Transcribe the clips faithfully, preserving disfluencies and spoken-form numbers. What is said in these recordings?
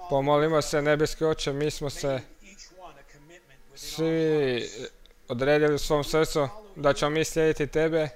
Pomolimo se, nebeski Oče, mi smo se svi odredili u svom srcu da ćemo mi slijediti Tebe.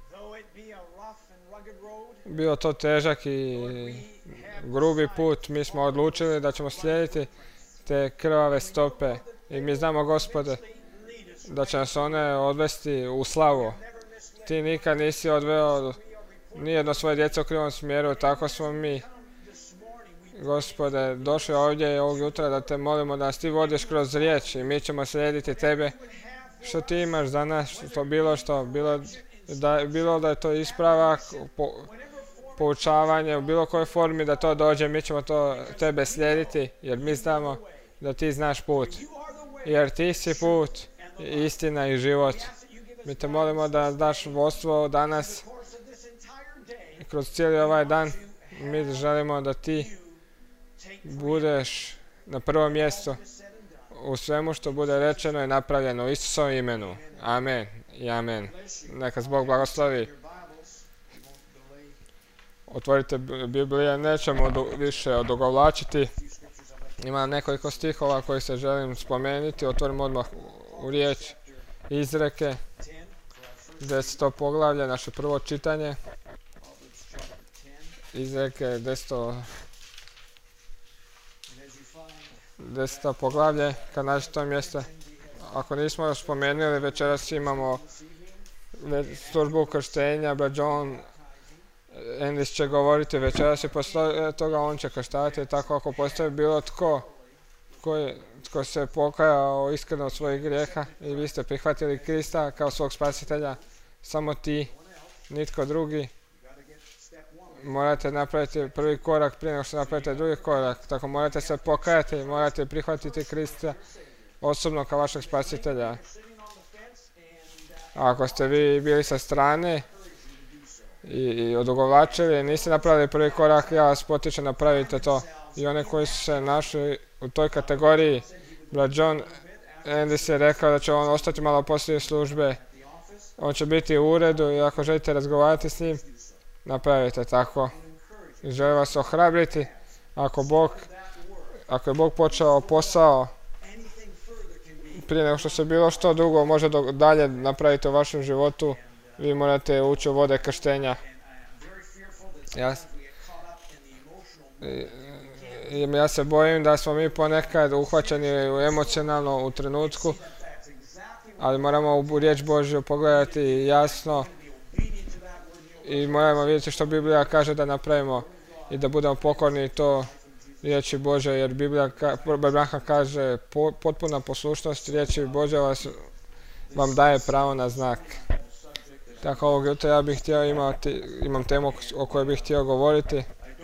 Bio to težak i grubi put, mi smo odlučili da ćemo slijediti te krvave stope. I mi znamo, Gospode, da će nas one odvesti u slavu. Ti nikad nisi odveo nijedno svoje djece u krivom smjeru, tako smo mi. Gospode, došli ovdje ovog jutra da te molimo da nas ti vodiš kroz riječ i mi ćemo slijediti Tebe. Što ti imaš za nas, to bilo što, bilo da, bilo da je to ispravak, po, poučavanje u bilo kojoj formi da to dođe, mi ćemo to Tebe slijediti jer mi znamo da ti znaš put. Jer ti si put, istina i život. Mi te molimo da nas daš vodstvo danas kroz cijeli ovaj dan. Mi želimo da ti budeš na prvom mjestu u svemu što bude rečeno i napravljeno u Isusovom imenu. Amen i amen. Neka Bog blagoslovi. Otvorite Biblije, nećemo više odugovlačiti. Ima nekoliko stihova koji se želim spomenuti. Otvorimo odmah u riječ Izreke. Deseto poglavlje, naše prvo čitanje. Izreke, deseto deseto poglavlje, kad nađete to mjesto. Ako nismo još spomenuli, večeras imamo službu krštenja, Brad John Ennis će govoriti večeras i poslije toga on će krštavati. Tako ako postoji bilo tko koji, tko se pokajao iskreno od svojih grijeha i vi ste prihvatili Krista kao svog spasitelja, samo ti, nitko drugi, morate napraviti prvi korak prije nego što napravite drugi korak. Tako morate se pokajati, morate prihvatiti Krista osobno kao vašeg spasitelja. A ako ste vi bili sa strane i, i odugovlačili, niste napravili prvi korak, ja vas potičem napravite to. I one koji su se našli u toj kategoriji, Brad John Ennis je rekao da će on ostati malo poslije službe. On će biti u uredu i ako želite razgovarati s njim, napravite tako. Želim vas ohrabriti. Ako Bog, ako je Bog počeo posao prije nego što se bilo što drugo može do, dalje napraviti u vašem životu, vi morate ući u vode krštenja. Ja, ja se bojim da smo mi ponekad uhvaćeni emocionalno u trenutku, ali moramo u riječ Božju pogledati jasno i moramo vidjeti što Biblija kaže da napravimo i da budemo pokorni to riječi Božje, jer Biblija ka, kaže po, potpuna poslušnost riječi Božje vas, vam daje pravo na znak. Tako ovog jutra ja bih htio imati, imam temu o kojoj bih htio govoriti.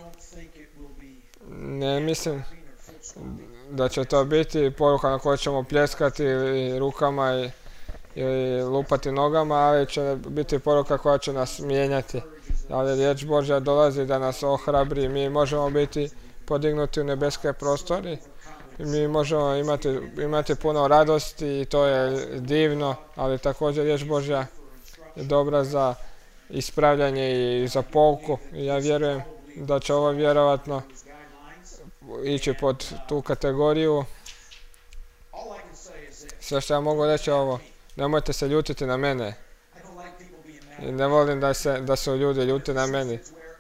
Ne mislim da će to biti poruka na kojoj ćemo pljeskati ili rukama i, ili lupati nogama, ali će biti poruka koja će nas mijenjati. Ali riječ Božja dolazi da nas ohrabri, mi možemo biti podignuti u nebeske prostori, mi možemo imati, imati puno radosti i to je divno, ali također riječ Božja je dobra za ispravljanje i za pouku. I ja vjerujem da će ovo vjerovatno ići pod tu kategoriju. Sve što ja mogu reći je ovo, nemojte se ljutiti na mene. I ne volim da se, da se ljudi ljuti na meni.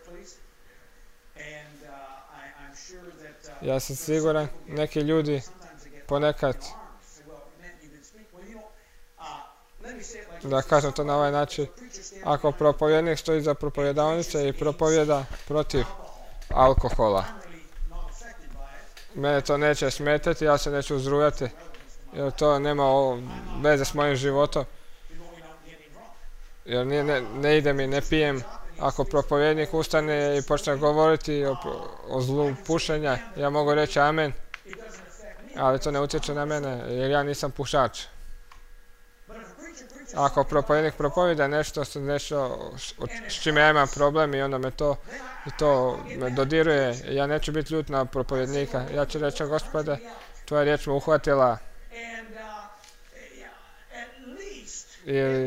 Ja sam siguran, neki ljudi ponekad, da kažem to na ovaj način, ako propovjednik stoji za propovjedavnice i propovjeda protiv alkohola, mene to neće smetati, ja se neću uzrujati, jer to nema veze s mojim životom. Jer ne, ne, ne idem i ne pijem. Ako propovjednik ustane i počne govoriti o, o zlu pušenja, ja mogu reći amen, ali to ne utječe na mene, jer ja nisam pušač. Ako propovjednik propovjeda nešto, nešto s čime ja imam problem i onda me to, to me dodiruje, ja neću biti ljut na propovjednika. Ja ću reći, Gospode, tvoja riječ me uhvatila. Ili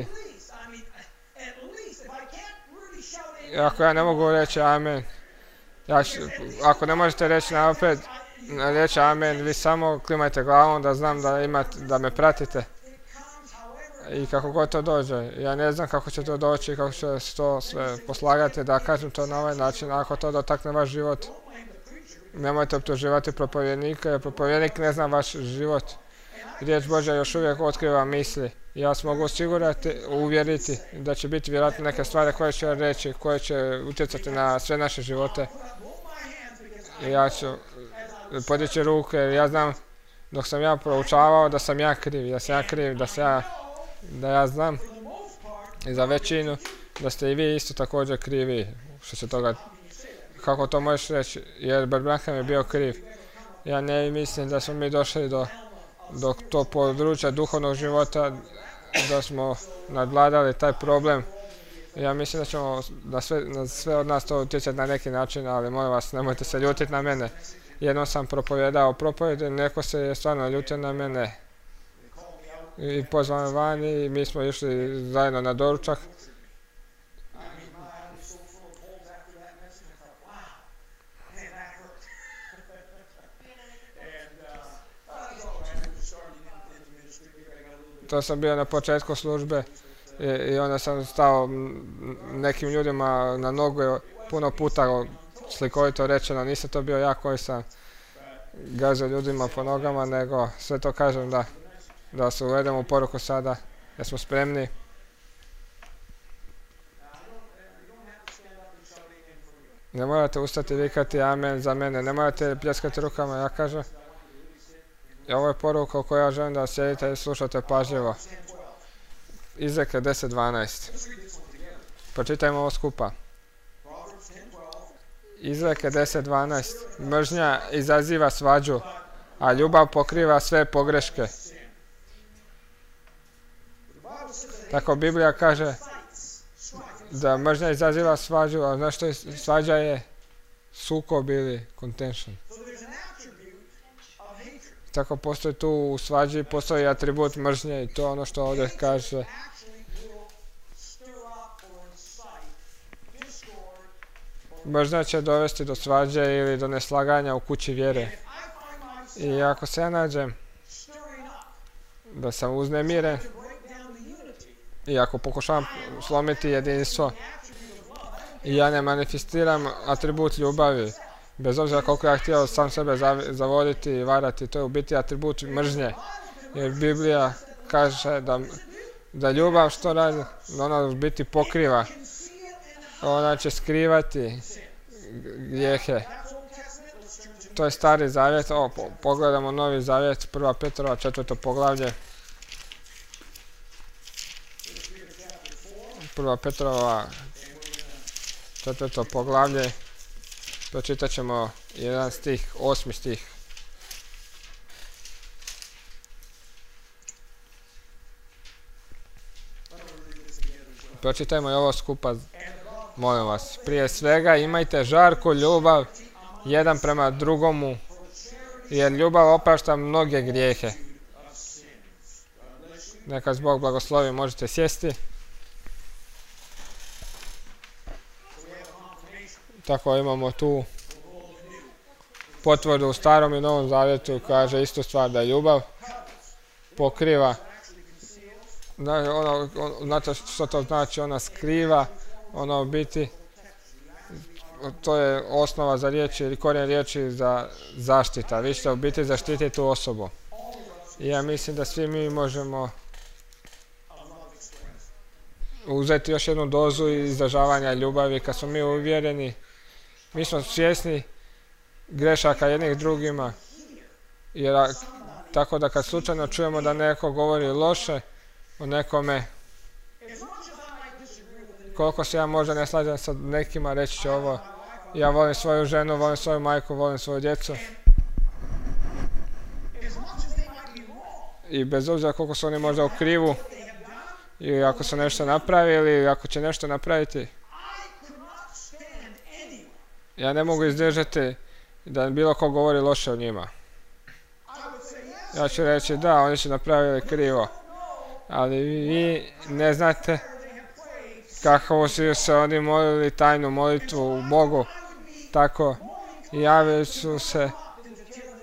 ako ja ne mogu reći amen, ja š, ako ne možete reći napred, reći amen, vi samo klimajte glavom da znam da, imate, da me pratite. I kako god to dođe, ja ne znam kako će to doći, kako će se to sve poslagati, da kažem to na ovaj način, ako to dotakne vaš život. Nemojte optuživati propovjednika, jer propovjednik ne zna vaš život. Riječ Božja još uvijek otkriva misli. Ja vas mogu osigurati, uvjeriti da će biti vjerojatno neke stvari koje će reći, koje će utjecati na sve naše živote. I ja ću podići ruke, jer ja znam, dok sam ja proučavao, da sam ja kriv, da sam ja kriv, da, se ja, da ja znam i za većinu, da ste i vi isto također krivi, što se toga, kako to možeš reći, jer Branham je bio kriv. Ja ne mislim da smo mi došli do, do tog područja duhovnog života, da smo nadvladali taj problem. Ja mislim da ćemo da sve, na sve od nas to utjecati na neki način, ali molim vas, nemojte se ljutiti na mene. Jednom sam propovijedao propovjede, neko se je stvarno ljutio na mene i pozvan vani i mi smo išli zajedno na doručak. To sam bio na početku službe i, i onda sam stao nekim ljudima na nogu puno puta, slikovito rečeno, nisam to bio ja koji sam gazio ljudima po nogama, nego sve to kažem da, da se uvedemo u poruku sada, da smo spremni. Ne morate ustati i vikati amen za mene, ne morate pljeskati rukama, ja kažem. I ovo je poruka koju ja želim da sjedite i slušate pažljivo. Izreke deset dvanaest. Pročitajmo ovo skupa. Izreke deset dvanaest. Mržnja izaziva svađu, a ljubav pokriva sve pogreške. Tako Biblija kaže da mržnja izaziva svađu, a znaš što je svađa je? Sukob ili contention. Tako postoji tu u svađi, postoji atribut mržnje i to je ono što ovdje kaže. Mržnja će dovesti do svađe ili do neslaganja u kući vjere. I ako se ja nađem da sam uznemiren i ako pokušavam slomiti jedinstvo i ja ne manifestiram atribut ljubavi, bez obzira koliko ja htio sam sebe zavoditi i varati, to je u biti atribut mržnje. Jer Biblija kaže da, da ljubav što radi, ona u biti pokriva. Ona će skrivati grijehe. To je Stari zavjet. O, po, pogledamo Novi zavjet, prva Petrova, četvrto poglavlje. prva Petrova, četvrto poglavlje. Pročitat ćemo jedan stih, osmi stih. Pročitajmo i ovo skupa, molim vas. Prije svega imajte žarku ljubav jedan prema drugomu, jer ljubav oprašta mnoge grijehe. Neka Bog blagoslovi, možete sjesti. Tako imamo tu potvrdu u Starom i Novom zavjetu, kaže istu stvar, da ljubav pokriva. Ono, znate što to znači, ona skriva, ona u biti, to je osnova za riječi ili korijen riječi za zaštita. Vi ćete u biti zaštititi tu osobu. I ja mislim da svi mi možemo uzeti još jednu dozu izražavanja ljubavi kad smo mi uvjereni. Mi smo svjesni grešaka jednih drugima, jer tako da kad slučajno čujemo da neko govori loše o nekome, koliko se ja možda ne slažem sa nekima, reći ću ovo, ja volim svoju ženu, volim svoju majku, volim svoju djecu. I bez obzira koliko su oni možda u krivu, i ako su nešto napravili, ili ako će nešto napraviti, ja ne mogu izdržati da bilo ko govori loše o njima. Ja ću reći da, oni su napravili krivo, ali vi ne znate kako su se oni molili tajnu molitvu u Bogu. Tako javili su se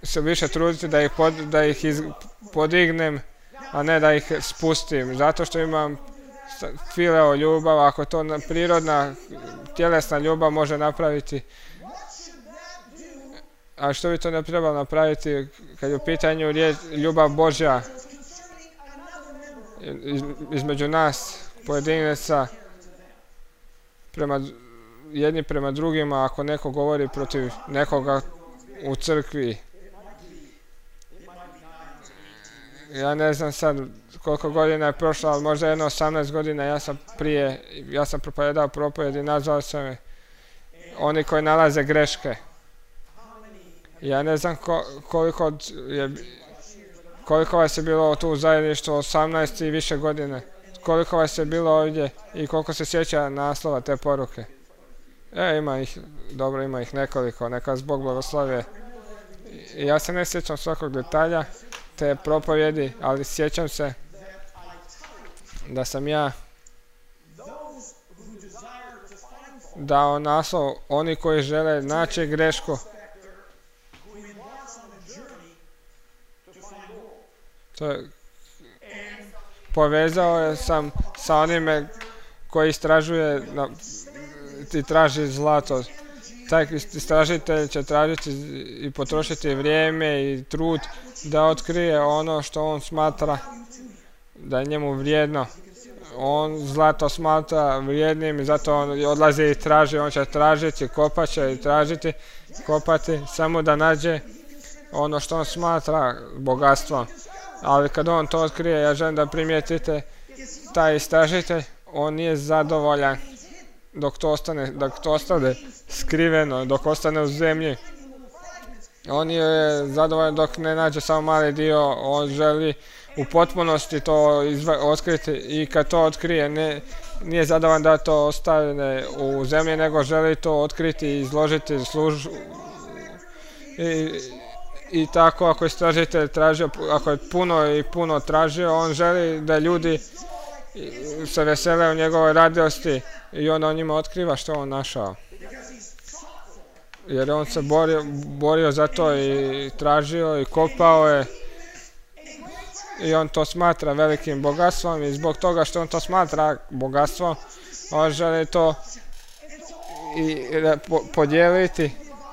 se više truditi da ih, pod, da ih iz, podignem, a ne da ih spustim. Zato što imam fileo ljubav, ako to prirodna, tjelesna ljubav može napraviti. A što bi to ne trebalo napraviti kad je u pitanju riječ, ljubav Božja iz, između nas, pojedinaca, prema, jedni prema drugima, ako neko govori protiv nekoga u crkvi. Ja ne znam sad koliko godina je prošlo, ali možda jedno osamnaest godina, ja sam prije, ja sam propovedao propovjed i nazvao sam je oni koji nalaze greške. Ja ne znam ko, koliko, je, koliko vas je bilo tu u zajedništvu, osamnaest i više godine. Koliko vas je bilo ovdje i koliko se sjeća naslova te poruke. E, ima ih, dobro, ima ih nekoliko, neka vas Bog blagoslovi. Ja se ne sjećam svakog detalja te propovjedi, ali sjećam se da sam ja dao naslov oni koji žele naći grešku. To je, povezao sam sa onime koji istražuje na, i traži zlato. Taj istražitelj će tražiti i potrošiti vrijeme i trud da otkrije ono što on smatra da je njemu vrijedno. On zlato smatra vrijednim i zato on odlazi i traži, on će tražiti, kopat će i tražiti, kopati, samo da nađe ono što on smatra bogatstvom. Ali kad on to otkrije, ja želim da primijetite, taj istražitelj, on nije zadovoljan dok to ostane, dok to ostane skriveno, dok ostane u zemlji. On je zadovoljan dok ne nađe samo mali dio, on želi u potpunosti to otkriti i kad to otkrije, ne, nije zadovoljan da to ostane u zemlji, nego želi to otkriti i izložiti službu. I, I tako ako istražitelj tražio, ako je puno i puno tražio, on želi da ljudi se vesele u njegovoj radosti i onda on njima otkriva što on našao. Jer on se borio, borio za to i tražio i kopao je i on to smatra velikim bogatstvom i zbog toga što on to smatra bogatstvom, on želi to i podijeliti.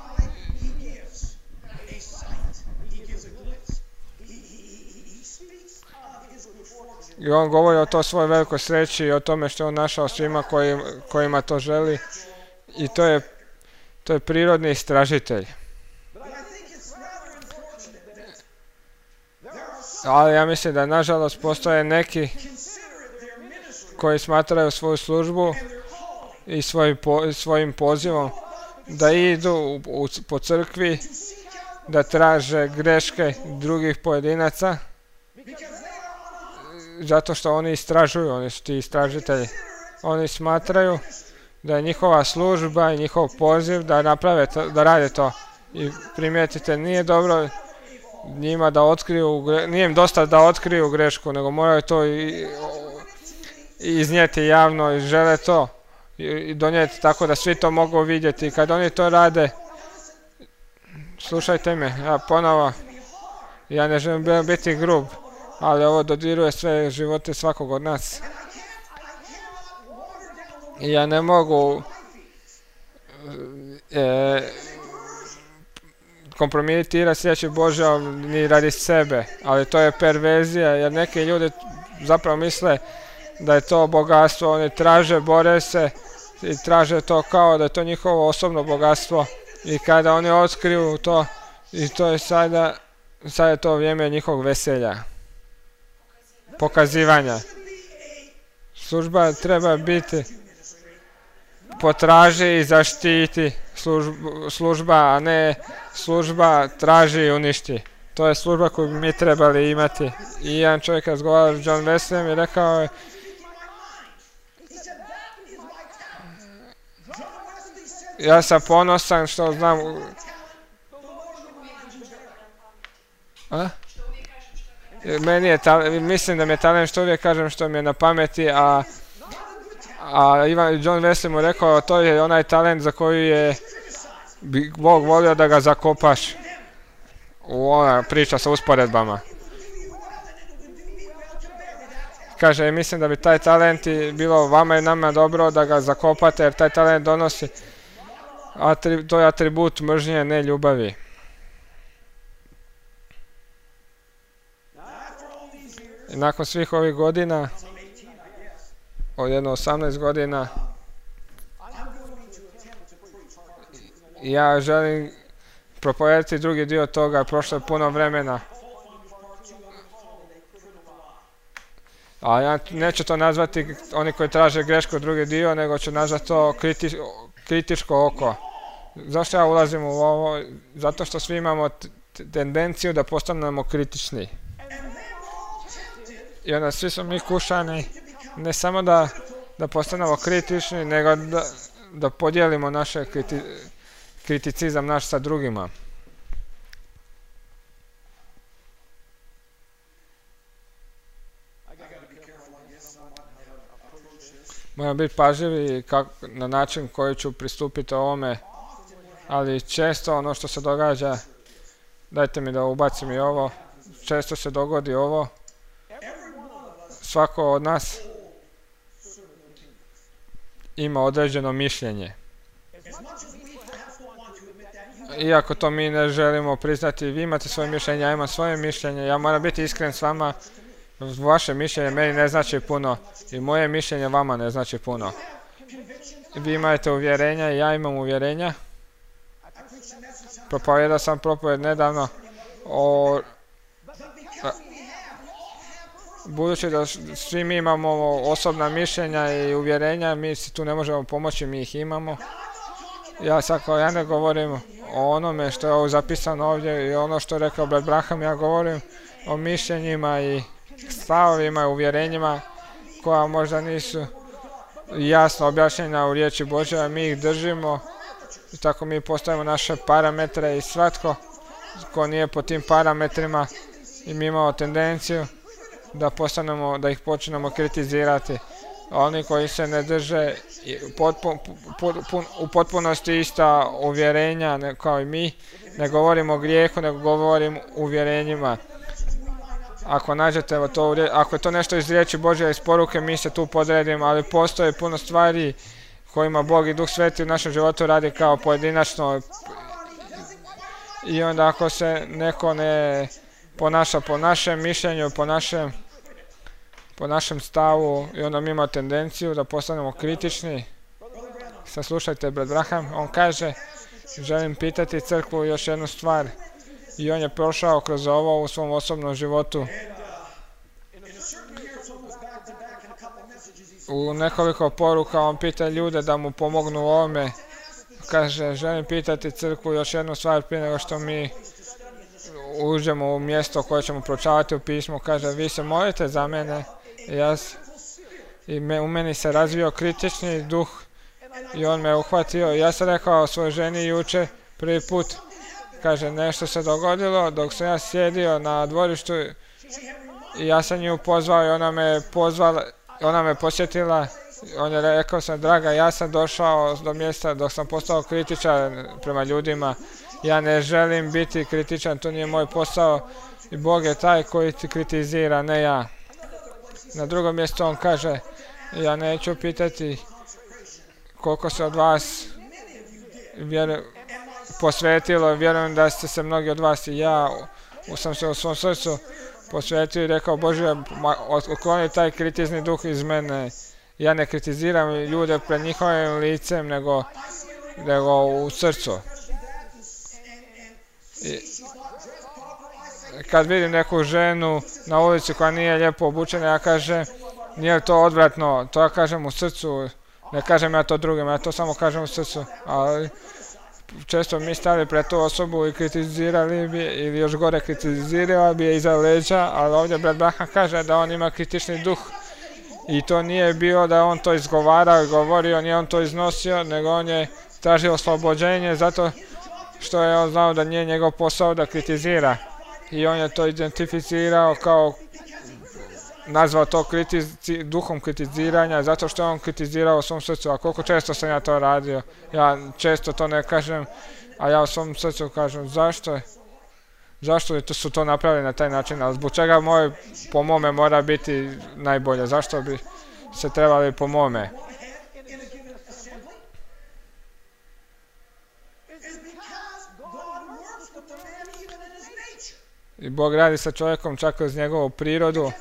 I on govori o to svojoj velikoj sreći i o tome što je on našao svima koji, kojima to želi. I to je, to je prirodni istražitelj. Ali ja mislim da nažalost postoje neki koji smatraju svoju službu i svojim, po, svojim pozivom da idu u, u, po crkvi, da traže greške drugih pojedinaca. Zato što oni istražuju, oni su ti istražitelji. Oni smatraju da je njihova služba i njihov poziv da naprave to, da rade to. I primijetite, nije dobro njima da otkriju, nije im dosta da otkriju grešku, nego moraju to i, i iznijeti javno i žele to i donijeti tako da svi to mogu vidjeti. I kad oni to rade, slušajte me, ja ponovo, ja ne želim biti grub, ali ovo dodiruje sve živote svakog od nas. I ja ne mogu e, kompromitirati riječi Božja ni radi sebe, ali to je perverzija, jer neki ljudi zapravo misle da je to bogatstvo, oni traže, bore se i traže to kao da je to njihovo osobno bogatstvo i kada oni otkriju to, i to je sada, sada je to vrijeme njihovog veselja. Pokazivanja. Služba treba biti potraži i zaštiti služba, služba, a ne služba traži i uništi. To je služba koju bi mi trebali imati. I jedan čovjek razgovarao s John Wesleyem i rekao je ja sam ponosan što znam. A? Meni je mislim da mi je talent što uvijek kažem što mi je na pameti, a, a Ivan, John Wesley mu rekao to je onaj talent za koji je bi Bog volio da ga zakopaš. u ona priča sa usporedbama. Kaže, mislim da bi taj talent i bilo vama i nama dobro da ga zakopate, jer taj talent donosi, atri, to je atribut mržnje, ne ljubavi. I nakon svih ovih godina, od jedno osamnaest godina, ja želim propovedati drugi dio toga, prošlo je puno vremena. A ja neću to nazvati oni koji traže grešku drugi dio, nego ću nazvati to kriti, kritičko oko. Zašto ja ulazim u ovo? Zato što svi imamo tendenciju da postanemo kritični. I onda svi smo mi kušani, ne samo da, da postanemo kritični, nego da, da podijelimo naše kriti, kriticizam naš sa drugima. Moram biti pažljiv na način koji ću pristupiti ovome, ali često ono što se događa, dajte mi da ubacim i ovo, često se dogodi ovo, svako od nas ima određeno mišljenje. Iako to mi ne želimo priznati, vi imate svoje mišljenje, ja imam svoje mišljenje, ja moram biti iskren s vama, vaše mišljenje meni ne znači puno i moje mišljenje vama ne znači puno. Vi imate uvjerenja i ja imam uvjerenja. Propovedao sam propoved nedavno o... Budući da svi mi imamo osobna mišljenja i uvjerenja, mi si tu ne možemo pomoći, mi ih imamo. Ja sad kao ja ne govorim o onome što je ovo zapisano ovdje i ono što je rekao brat Branham, ja govorim o mišljenjima i stavovima i uvjerenjima koja možda nisu jasno objašnjena u riječi Božja, mi ih držimo i tako mi postavimo naše parametre i svatko ko nije po tim parametrima i mi imamo tendenciju da postanemo, da ih počnemo kritizirati. Oni koji se ne drže potpun, potpun, u potpunosti ista uvjerenja ne, kao i mi, ne govorimo o grijehu, nego govorim o uvjerenjima. Ako nađete to, ako je to nešto iz riječi Božje, iz poruke, mi se tu podredimo, ali postoje puno stvari kojima Bog i Duh Sveti u našem životu radi kao pojedinačno. I onda ako se neko ne ponaša po našem mišljenju, po našem, po našem stavu, i onda mi imamo tendenciju da postanemo kritični. Saslušajte, brat Branham, on kaže, želim pitati crkvu još jednu stvar. I on je prošao kroz ovo u svom osobnom životu. U nekoliko poruka on pita ljude da mu pomognu u ovome. Kaže, želim pitati crkvu još jednu stvar prije nego što mi uđemo u mjesto koje ćemo proučavati u pismu. Kaže, vi se molite za mene. I, ja, i me, u meni se razvio kritični duh i on me uhvatio. Ja sam rekao svojoj ženi jučer prvi put. Kaže, nešto se dogodilo dok sam ja sjedio na dvorištu i ja sam nju pozvao i ona me pozvala, ona me posjetila. On je rekao sam, draga, ja sam došao do mjesta dok sam postao kritičan prema ljudima. Ja ne želim biti kritičan, to nije moj posao i Bog je taj koji ti kritizira, ne ja. Na drugom mjestu on kaže, ja neću pitati koliko se od vas vjerujem, posvetilo, vjerujem da ste se mnogi od vas i ja sam se u svom srcu posvetio i rekao, Bože, otkloni taj kritični duh iz mene. Ja ne kritiziram ljude pred njihovim licem, nego, nego u srcu. I kad vidim neku ženu na ulici koja nije lijepo obučena, ja kažem, nije to odvratno, to ja kažem u srcu, ne kažem ja to drugima, ja to samo kažem u srcu, ali često mi stali pred tu osobu i kritizirali bi, ili još gore kritizirali bi je iza leđa, ali ovdje brat Branham kaže da on ima kritični duh. I to nije bilo da on to izgovarao i govorio, nije on to iznosio, nego on je tražio oslobođenje zato što je on znao da nije njegov posao da kritizira. I on je to identificirao kao, nazvao to kritici, duhom kritiziranja, zato što je on kritizirao u svom srcu. A koliko često sam ja to radio? Ja često to ne kažem, a ja u svom srcu kažem, zašto je? Zašto li to su to napravili na taj način, ali zbog čega moje, po mome mora biti najbolje, zašto bi se trebali po mome? I Bog radi sa čovjekom čak kroz njegovu prirodu.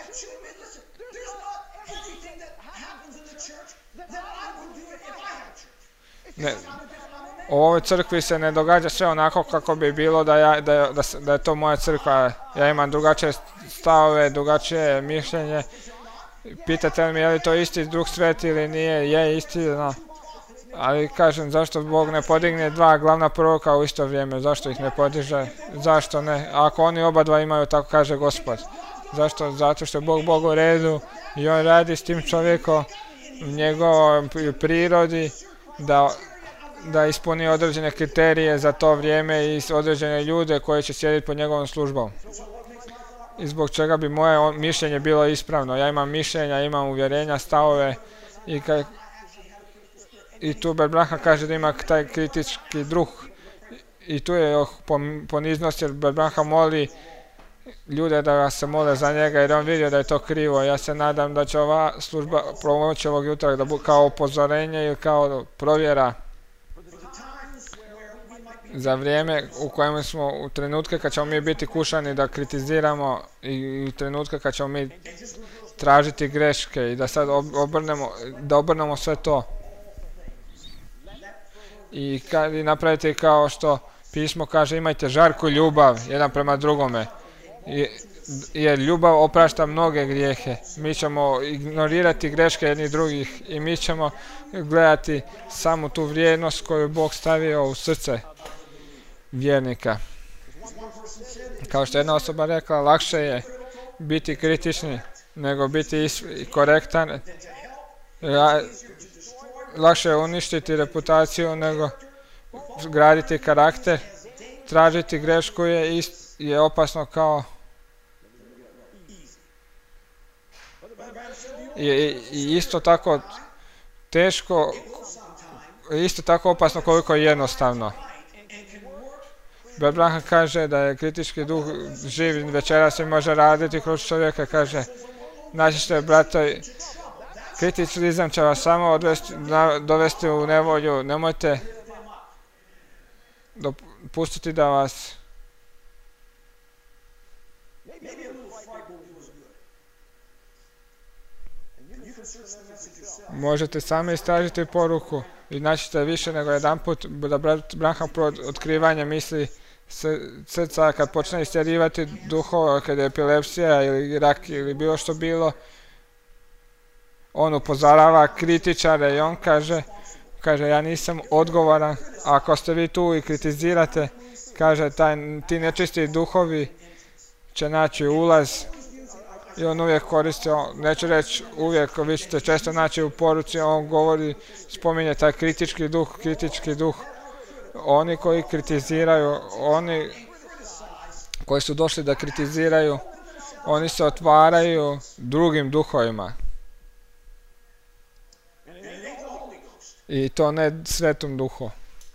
Ne, u ovoj crkvi se ne događa sve onako kako bi bilo da, ja, da, da, da je to moja crkva. Ja imam drugačije stavove, drugačije mišljenje. Pitate li mi je li to isti Duh Sveti ili nije, je istina. Ali kažem, zašto Bog ne podigne dva glavna proroka u isto vrijeme, zašto ih ne podiže, zašto ne, ako oni oba dva imaju, tako kaže Gospod. Zašto? Zato što je Bog Bog u redu i on radi s tim čovjekom u njegovoj prirodi da, da ispuni određene kriterije za to vrijeme i određene ljude koji će sjediti pod njegovom službom. I zbog čega bi moje mišljenje bilo ispravno. Ja imam mišljenja, imam uvjerenja, stavove i kaj, i tu Ber Branham kaže da ima taj kritički duh i tu je poniznost jer Ber Branham moli ljude da se mole za njega jer on vidio da je to krivo. Ja se nadam da će ova služba promoći ovog jutra da bude kao upozorenje ili kao provjera za vrijeme u kojem smo, u trenutke kad ćemo mi biti kušani da kritiziramo i u trenutke kad ćemo mi tražiti greške i da sad obrnemo, da obrnemo sve to. I, kad, i napravite kao što pismo kaže, imajte žarku ljubav jedan prema drugome. I, jer ljubav oprašta mnoge grijehe. Mi ćemo ignorirati greške jednih drugih i mi ćemo gledati samo tu vrijednost koju Bog stavio u srce vjernika. Kao što jedna osoba rekla, lakše je biti kritični nego biti korektan. Lakše je uništiti reputaciju nego graditi karakter. Tražiti grešku je, ist, je opasno kao i, i isto tako teško, isto tako opasno koliko je jednostavno. Ber Branham kaže da je kritički duh živ, večeras se može raditi kroz čovjeka, kaže, naći ćete, brato, kriticizam će vas samo odvesti, na, dovesti u nevolju, nemojte dopustiti da vas možete sami istražiti poruku i naći ćete više nego jedan put da brat Branham pro otkrivanje misli srca kad počne istjerivati duhova, kad je epilepsija ili rak ili bilo što bilo. On upozorava kritičare i on kaže, kaže ja nisam odgovoran, ako ste vi tu i kritizirate, kaže taj, ti nečisti duhovi će naći ulaz i on uvijek koristi, on, neću reći uvijek, vi ćete često naći u poruci, on govori, spominje taj kritički duh, kritički duh, oni koji kritiziraju, oni koji su došli da kritiziraju, oni se otvaraju drugim duhovima. I to ne svetom duhu.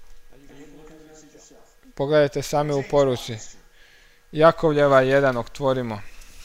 Pogledajte sami u poruci. Jakovljeva jedan otvorimo.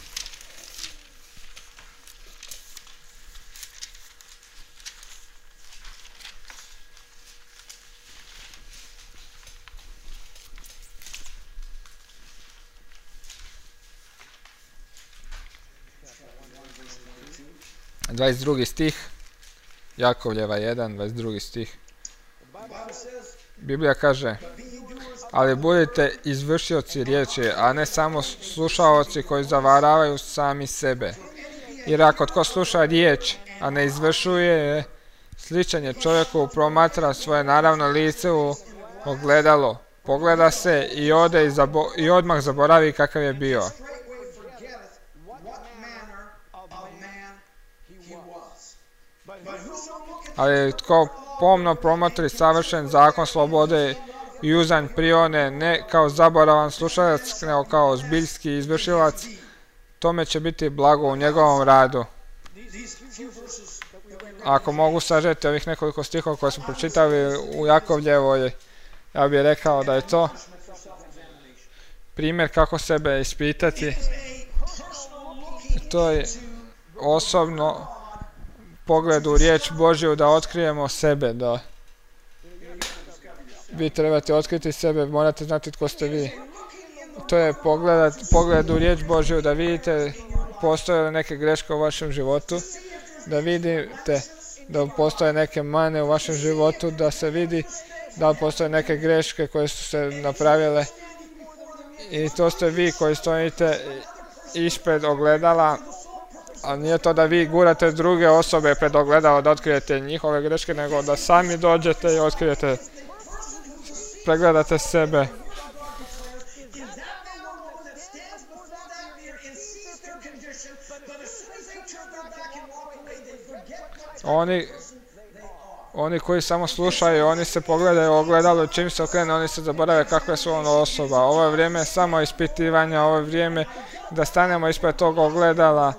dvadeset drugi stih. Jakovljeva jedan, dvadeset drugi stih. Biblija kaže, ali budite izvršioci riječi, a ne samo slušaoci koji zavaravaju sami sebe. Jer ako tko sluša riječ, a ne izvršuje je, sličan je čovjeku promatra svoje naravno lice u ogledalo, pogleda se i ode i, zabo i odmah zaboravi kakav je bio. Ali tko pomno promotri savršen zakon slobode i uzanj prione, ne kao zaboravan slušalac, nego kao zbiljski izvršilac, tome će biti blago u njegovom radu. Ako mogu sažeti ovih nekoliko stihova koje smo pročitali u Jakovljevoj, ja bih rekao da je to primjer kako sebe ispitati. To je osobno pogled u riječ Božju, da otkrijemo sebe, da vi trebate otkriti sebe, morate znati tko ste vi. To je pogled, pogled u riječ Božju, da vidite postoje li neke greške u vašem životu, da vidite da postoje neke mane u vašem životu, da se vidi da li postoje neke greške koje su se napravile. I to ste vi koji stojite ispred ogledala, a nije to da vi gurate druge osobe pred ogledalo da otkrijete njihove greške, nego da sami dođete i otkrijete, pregledate sebe. Oni, oni koji samo slušaju, oni se pogledaju ogledalo, čim se okrene, oni se zaborave kakva su ono osoba. Ovo je vrijeme samo ispitivanja, ovo je vrijeme da stanemo ispred tog ogledala.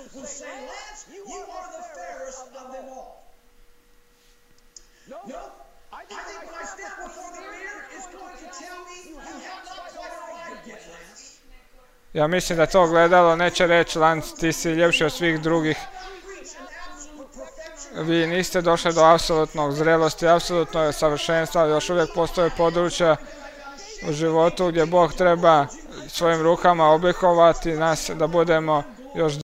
Ja mislim da to ogledalo neće reći, Lance, ti si ljepši od svih drugih. Vi niste došli do apsolutnog zrelosti, apsolutnog savršenstva, još uvijek postoje područja u životu gdje Bog treba svojim rukama oblikovati nas da budemo još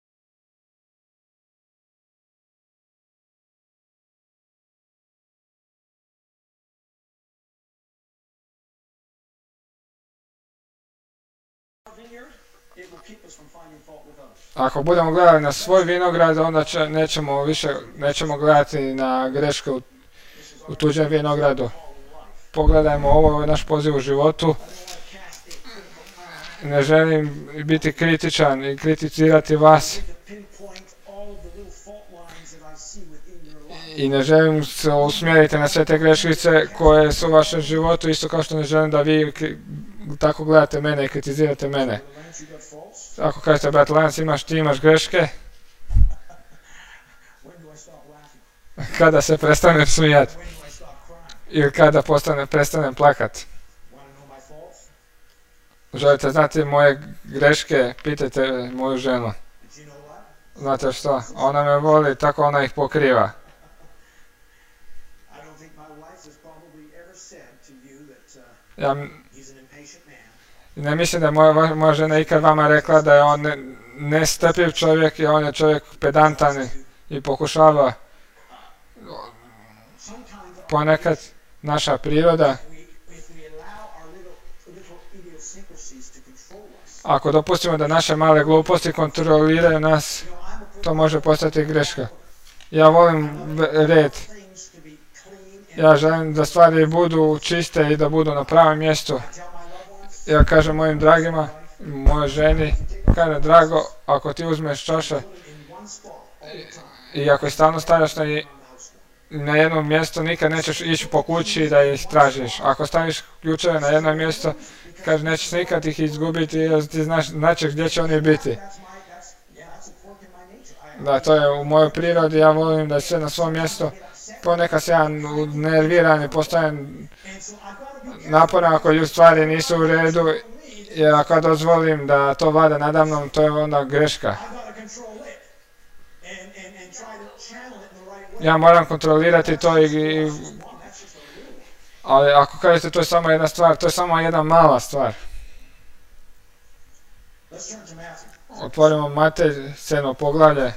Ako budemo gledali na svoj vinograd, onda će, nećemo više nećemo gledati na greške u, u tuđem vinogradu. Pogledajmo, ovo je naš poziv u životu. Ne želim biti kritičan i kriticirati vas. I ne želim se usmjeriti na sve te greškice koje su u vašem životu, isto kao što ne želim da vi tako gledate mene i kritizirate mene. Ako kažete, brat Lance, imaš, ti imaš greške, kada se prestanem smijati ili kada postane, prestanem plakat. Želite znati moje greške, pitajte moju ženu. Znate što? Ona me voli, tako ona ih pokriva. Ja ne mislim da je moja, moja žena ikad vama rekla da je on ne, nestrpljiv čovjek i on je čovjek pedantan i pokušava ponekad naša priroda. Ako dopustimo da naše male gluposti kontroliraju nas, to može postati greška. Ja volim red. Ja želim da stvari budu čiste i da budu na pravom mjestu. Ja kažem mojim dragima, mojoj ženi, kaže, drago, ako ti uzmeš čaše i, i ako ih stalno stavljaš na, na jedno mjesto, nikad nećeš ići po kući da ih tražiš. Ako staviš ključeve na jedno mjesto, kaže, nećeš nikad ih izgubiti jer ti znaš, znači gdje će oni biti. Da, to je u mojoj prirodi, ja volim da je sve na svom mjestu. Ponekad se ja nerviran i postajem naporan ako ju stvari nisu u redu, jer ako dozvolim da to vlada nadamnom, to je onda greška. Ja moram kontrolirati to i, i ali ako kažete to je samo jedna stvar, to je samo jedna mala stvar. Otvorimo Matej sedmo poglavlje.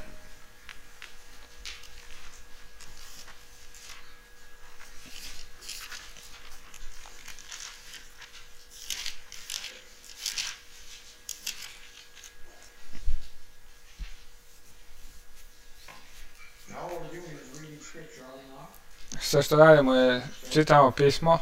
Sve što radimo je, čitamo pismo.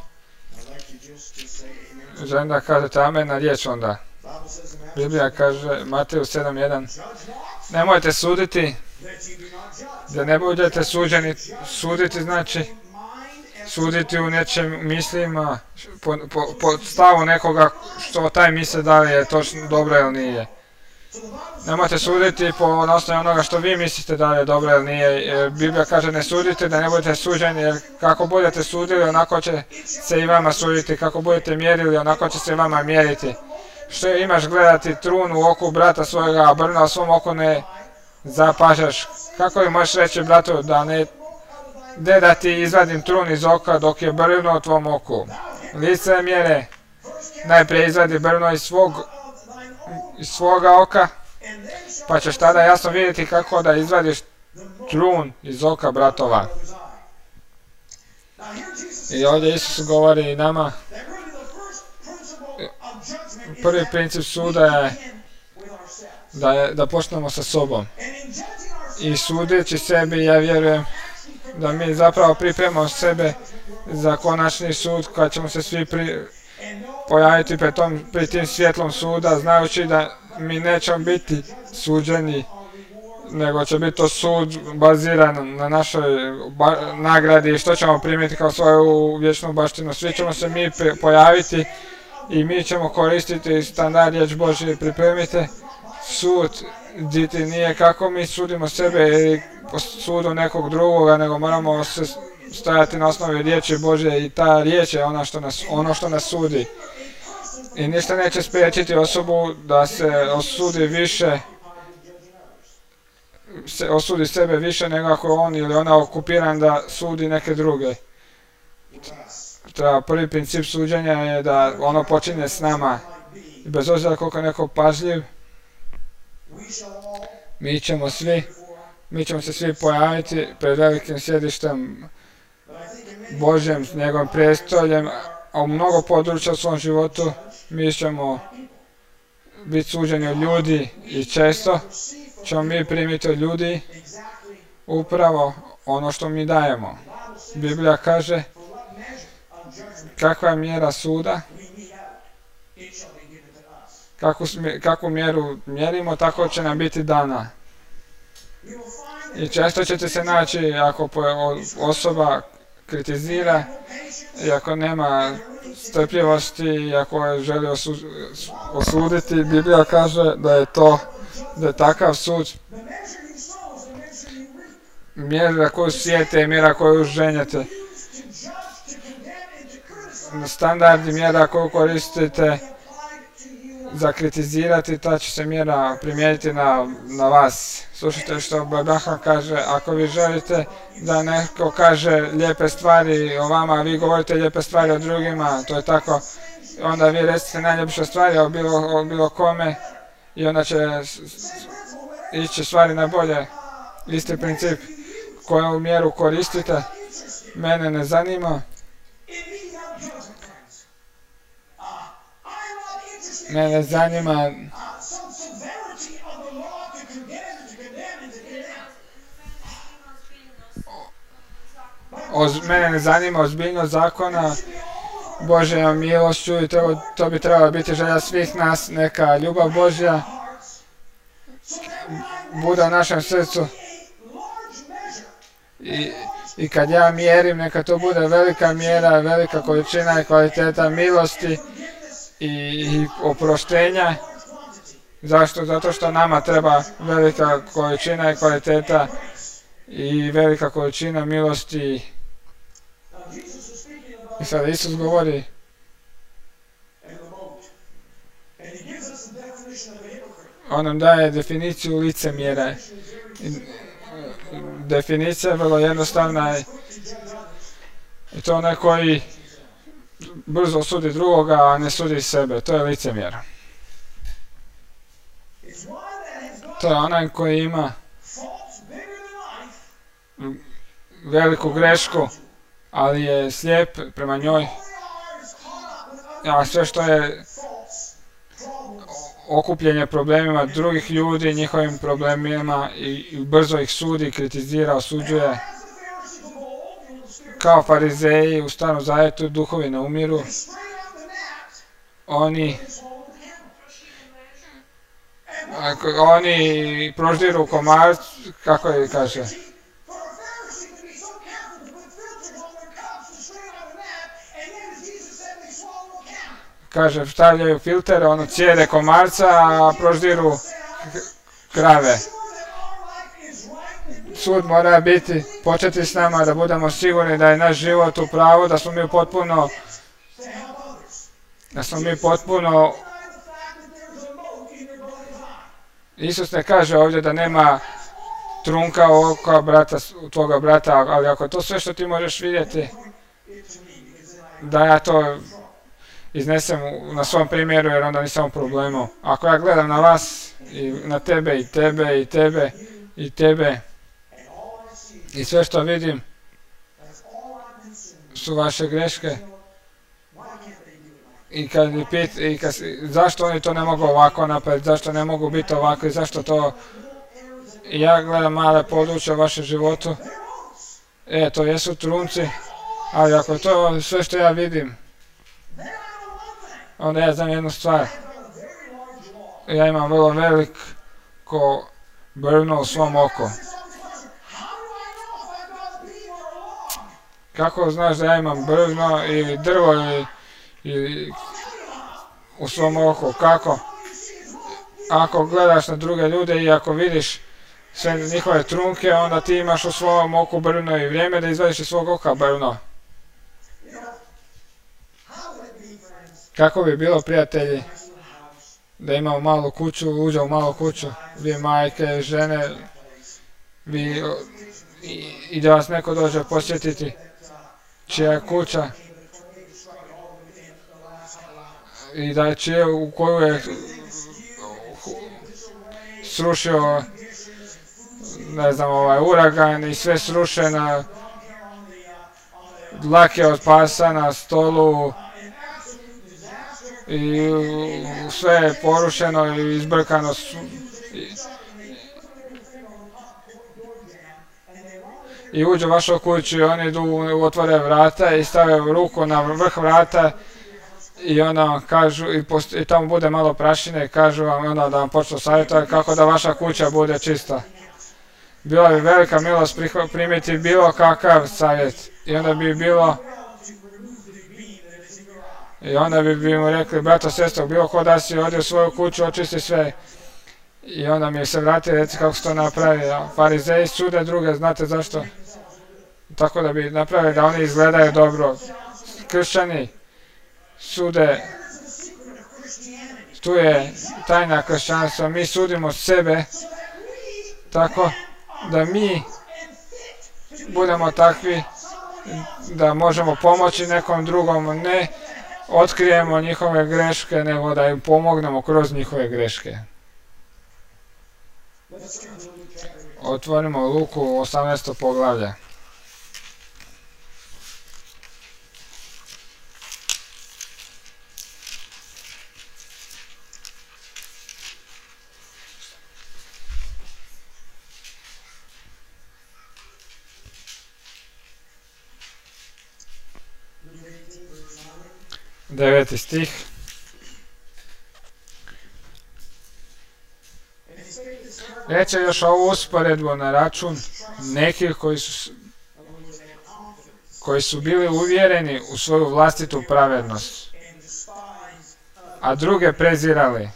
Želim da kažete amen na riječ onda. Biblija kaže, Mateju sedam jedan, nemojte suditi, da ne budete suđeni. Suditi znači suditi u nečem mislima, po, po, po stavu nekoga što taj misle da li je točno dobro ili nije. Nemojte suditi po osnovi onoga što vi mislite da li je dobro ili nije. Biblija kaže ne sudite da ne budete suđeni, jer kako budete sudili onako će se i vama suditi, kako budete mjerili onako će se i vama mjeriti. Što imaš gledati trun u oku brata svojega, a brna u svom oku ne zapažaš? Kako li možeš reći bratu da ne, de da ti izvadim trun iz oka dok je brno u tvom oku? Licemjere, najprije izvadi brno iz, svog, iz svoga oka, pa ćeš tada jasno vidjeti kako da izvadiš trun iz oka bratova. I ovdje Isus govori nama, prvi princip suda je da, je, da počnemo sa sobom. I sudeći sebi, ja vjerujem da mi zapravo pripremamo sebe za konačni sud, kad ćemo se svi pri, pojaviti pred, tom, pred tim svjetlom suda, znajući da mi nećemo biti suđeni, nego će biti to sud baziran na našoj ba, nagradi, što ćemo primiti kao svoju vječnu baštinu. Svi ćemo se mi pojaviti i mi ćemo koristiti standard riječ Božje. Pripremite sud, diti nije kako mi sudimo sebe ili po sudu nekog drugoga, nego moramo se stajati na osnovi riječi Božje i ta riječ je ona što nas, ono što nas sudi. I ništa neće spriječiti osobu da se osudi više, se osudi sebe više nego ako on ili ona okupiran da sudi neke druge. Treba, prvi princip suđenja je da ono počinje s nama. I bez obzira koliko je neko pažljiv, mi ćemo svi, mi ćemo se svi pojaviti pred velikim sjedištem Božjem, s njegovim prijestoljem, a u mnogo područja u svom životu mi ćemo biti suđeni od ljudi i često ćemo mi primiti od ljudi upravo ono što mi dajemo. Biblija kaže kakva je mjera suda, kakvu, kakvu mjeru mjerimo, tako će nam biti dana. I često ćete se naći ako osoba kritizira i ako nema strpljivosti i ako želi osu, osuditi, Biblija kaže da je to, da je takav sud mjera koju sijete i mjera koju ženjete. Standardi mjera koju koristite za kritizirati, ta će se mjera primijeniti na, na vas. Slušajte što Abraham kaže, ako vi želite da neko kaže lijepe stvari o vama, a vi govorite lijepe stvari o drugima, to je tako, onda vi recite najljepše stvari o bilo, o bilo kome i onda će ići stvari na bolje. Isti princip, koju mjeru koristite, mene ne zanima. Mene zanima Oz, mene ne zanima ozbiljnost zakona, Božjom milošću i to, to bi trebalo biti želja svih nas, neka ljubav Božja bude u našem srcu. I, i kad ja mjerim, neka to bude velika mjera, velika količina i kvaliteta milosti i, i oproštenja. Zašto? Zato što nama treba velika količina i kvaliteta i velika količina milosti. I sada Isus govori on nam daje definiciju licemjera. Definicija je vrlo jednostavna i to onaj koji brzo sudi drugoga, a ne sudi sebe. To je licemjer. To je onaj koji ima veliku grešku, ali je slijep prema njoj, a sve što je okupljenje problemima drugih ljudi, njihovim problemima i, i brzo ih sudi, kritizira, osuđuje. Kao farizeji u Starom Zavjetu, duhovi ne umiru. Oni oni proždiru komarc, kako je kaže. Kaže, stavljaju filtere, ono cijede komarca, a proždiru krave. Sud mora biti, početi s nama da budemo sigurni da je naš život u pravu, da smo mi potpuno, da smo mi potpuno Isus ne kaže ovdje da nema trunka oko brata, tvoga brata, ali ako to sve što ti možeš vidjeti, da ja to iznesem na svom primjeru, jer onda nisam u problemu. Ako ja gledam na vas, i na tebe, i tebe, i tebe, i tebe, i sve što vidim su vaše greške, i kad mi pit, i kad, zašto oni to ne mogu ovako napraviti, zašto ne mogu biti ovako, zašto to, i ja gledam male područje u vašem životu, e, to jesu trunci, ali ako to je sve što ja vidim, onda ja znam jednu stvar. Ja imam vrlo veliko brvno u svom oku. Kako znaš da ja imam brvno ili drvo ili, ili u svom oku? Kako? Ako gledaš na druge ljude i ako vidiš sve njihove trunke, onda ti imaš u svom oku brvno i vrijeme da izvadiš iz svog oka brvno. Kako bi bilo, prijatelji, da imamo malu kuću, uđe u malu kuću, vi majke, žene, vi, i, i da vas neko dođe posjetiti, čija je kuća, i da je čije, u koju je srušio, ne znam, ovaj uragan i sve srušena, dlake od pasa na stolu, i sve je porušeno i izbrkano, i, i uđu u vašu kuću i oni idu, otvore vrata i stave ruku na vrh vrata i onda vam kažu, i, post, i tamo bude malo prašine i kažu vam onda da vam počnu savjetovati kako da vaša kuća bude čista. Bila bi velika milost primiti bilo kakav savjet i onda bi bilo I onda bi, bi mu rekli, brato, sestro, bilo ko da si odi u svoju kuću, očisti sve. I onda mi se vrati, reci kako se to napravi. Farizeji sude druge, znate zašto? Tako da bi napravili da oni izgledaju dobro. Kršćani sude, tu je tajna kršćanstva, mi sudimo sebe tako da mi budemo takvi da možemo pomoći nekom drugom, ne otkrijemo njihove greške, nego da im pomognemo kroz njihove greške. Otvorimo Luku osamnaesto poglavlje. Deveti stih. Reče još ovu usporedbu na račun nekih koji su, koji su bili uvjereni u svoju vlastitu pravednost, a druge prezirali.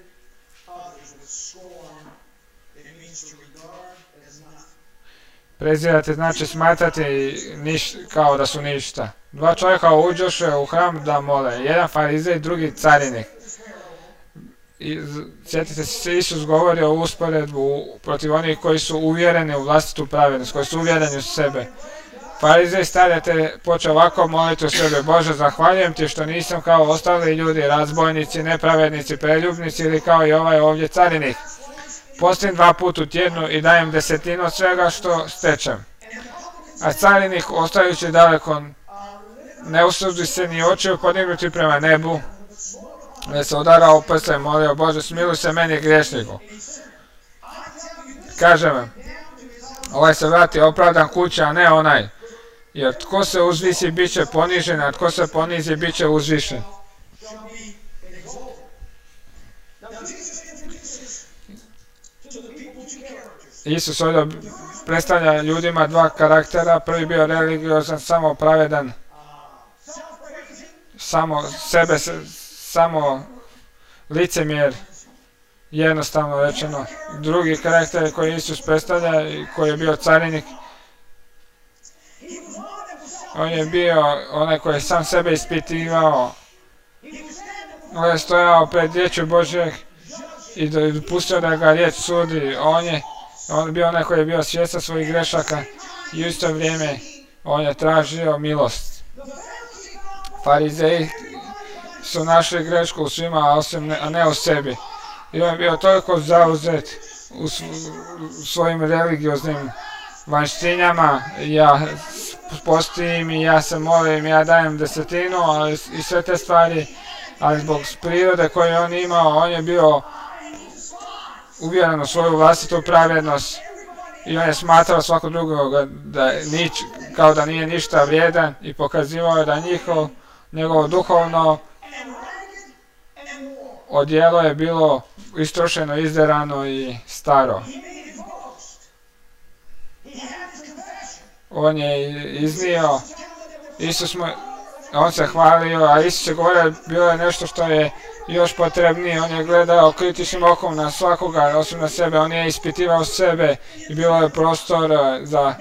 Prezirati znači smatrati niš, kao da su ništa. Dva čovjeka uđoše u hram da mole, jedan farizej, drugi carinik. I sjetite se, Isus govori o usporedbu protiv onih koji su uvjereni u vlastitu pravednost, koji su uvjereni u sebe. Farizej stavljate, počeo ovako moliti u sebe, Bože, zahvaljujem ti što nisam kao ostali ljudi, razbojnici, nepravednici, preljubnici ili kao i ovaj ovdje carinik. Postim dva puta u tjednu i dajem desetinu od svega što stečem. A carinik, ostajući daleko, ne usudi se ni očiju podignuti prema nebu, već se udarao u prsa i molio, Bože, smiluj se meni griješniku. Kažem vam, ovaj se vrati opravdan kuća, a ne onaj. Jer tko se uzvisi, bit će ponižen, a tko se ponizi, bit će uzvišen. Isus ovdje predstavlja ljudima dva karaktera. Prvi bio religiozan, samo pravedan, samo sebe, samo licemjer, jednostavno rečeno. Drugi karakter koji Isus predstavlja i koji je bio carinik, on je bio onaj koji je sam sebe ispitivao. On je stojao pred riječju Božjeg i dopustio da ga riječ sudi. On je, on je bio onaj koji je bio svjestan svojih grešaka i u isto vrijeme on je tražio milost. Farizeji su našli grešku u svima, a ne u sebi. I on je bio toliko zauzet u svojim religioznim vanjštinjama. Ja postim i ja se molim, ja dajem desetinu, ali i sve te stvari, ali zbog prirode koju je on imao, on je bio uvjeren u svoju vlastitu pravednost i on je smatrao svakog drugoga da nič, kao da nije ništa vrijedan i pokazivao je da njihov, njegovo duhovno odijelo je bilo istrošeno, izderano i staro. On je iznio, Isus mu, on se hvalio, a Isus je govorio, bilo je nešto što je još potrebnije. On je gledao kritičnim okom na svakoga, osim na sebe, on je ispitivao sebe i bilo je prostor za...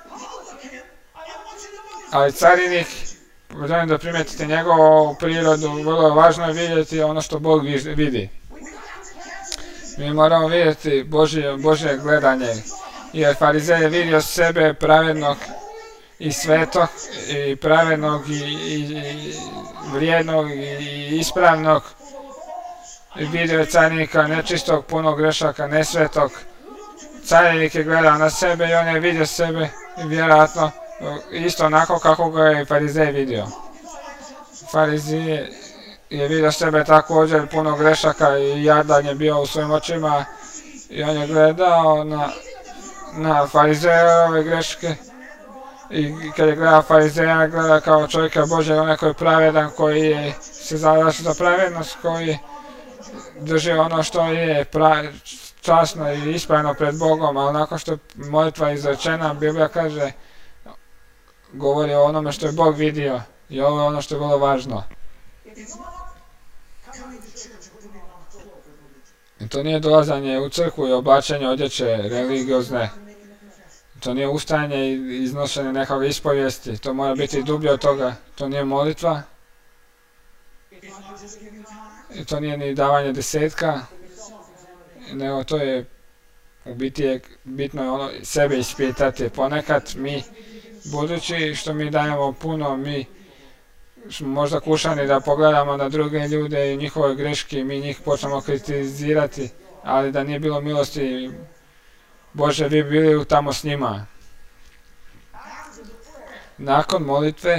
Ali carinik, želim da primetite njegovu prirodu, vrlo je važno je vidjeti ono što Bog vidi. Mi moramo vidjeti Božje, Božje gledanje. Jer farizej je vidio sebe pravednog i svetog, i pravednog i, i, i vrijednog i ispravnog. I vidio je carinika nečistog, punog grešaka, nesvetog. Carinik je gledao na sebe i on je vidio sebe vjerojatno isto onako kako ga je farizej vidio. Farizej je vidio sebe također puno grešaka i jadan je bio u svojim očima i on je gledao na, na farizejove greške i kad je gledao farizeja, gleda kao čovjeka Božja, onaj koji je pravedan, koji je se zalaže za pravednost, koji drži ono što je pra, časno i ispravno pred Bogom, ali nakon što je molitva izrečena, Biblija kaže, govori o onome što je Bog vidio i ovo je ono što je bilo važno. I to nije dolazanje u crkvu i oblačenje odjeće religiozne. To nije ustajanje i iznošenje nekog ispovijesti. To mora biti dublje od toga. To nije molitva. I to nije ni davanje desetka. Nego to je u biti je bitno je ono sebe ispitati. Ponekad mi, budući što mi dajemo puno, mi smo možda kušani da pogledamo na druge ljude i njihove greške, mi njih počnemo kritizirati, ali da nije bilo milosti Bože, vi bili tamo s njima. Nakon molitve,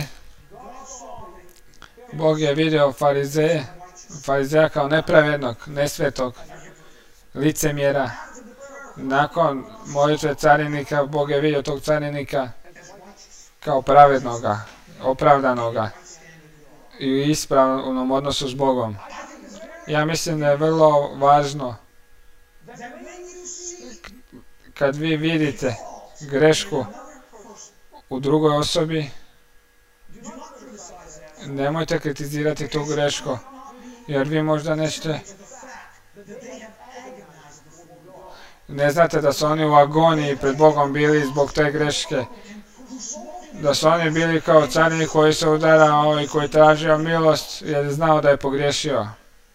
Bog je vidio farizeje, farizeja kao nepravednog, nesvetog, licemjera. Nakon molitve carinika, Bog je vidio tog carinika kao pravednoga, opravdanoga i u ispravnom odnosu s Bogom. Ja mislim da je vrlo važno kad vi vidite grešku u drugoj osobi, nemojte kritizirati tu grešku, jer vi možda nećete, ne znate da su oni u agoniji pred Bogom bili zbog te greške, da su oni bili kao carinik koji se udarao i koji tražio milost jer je znao da je pogriješio.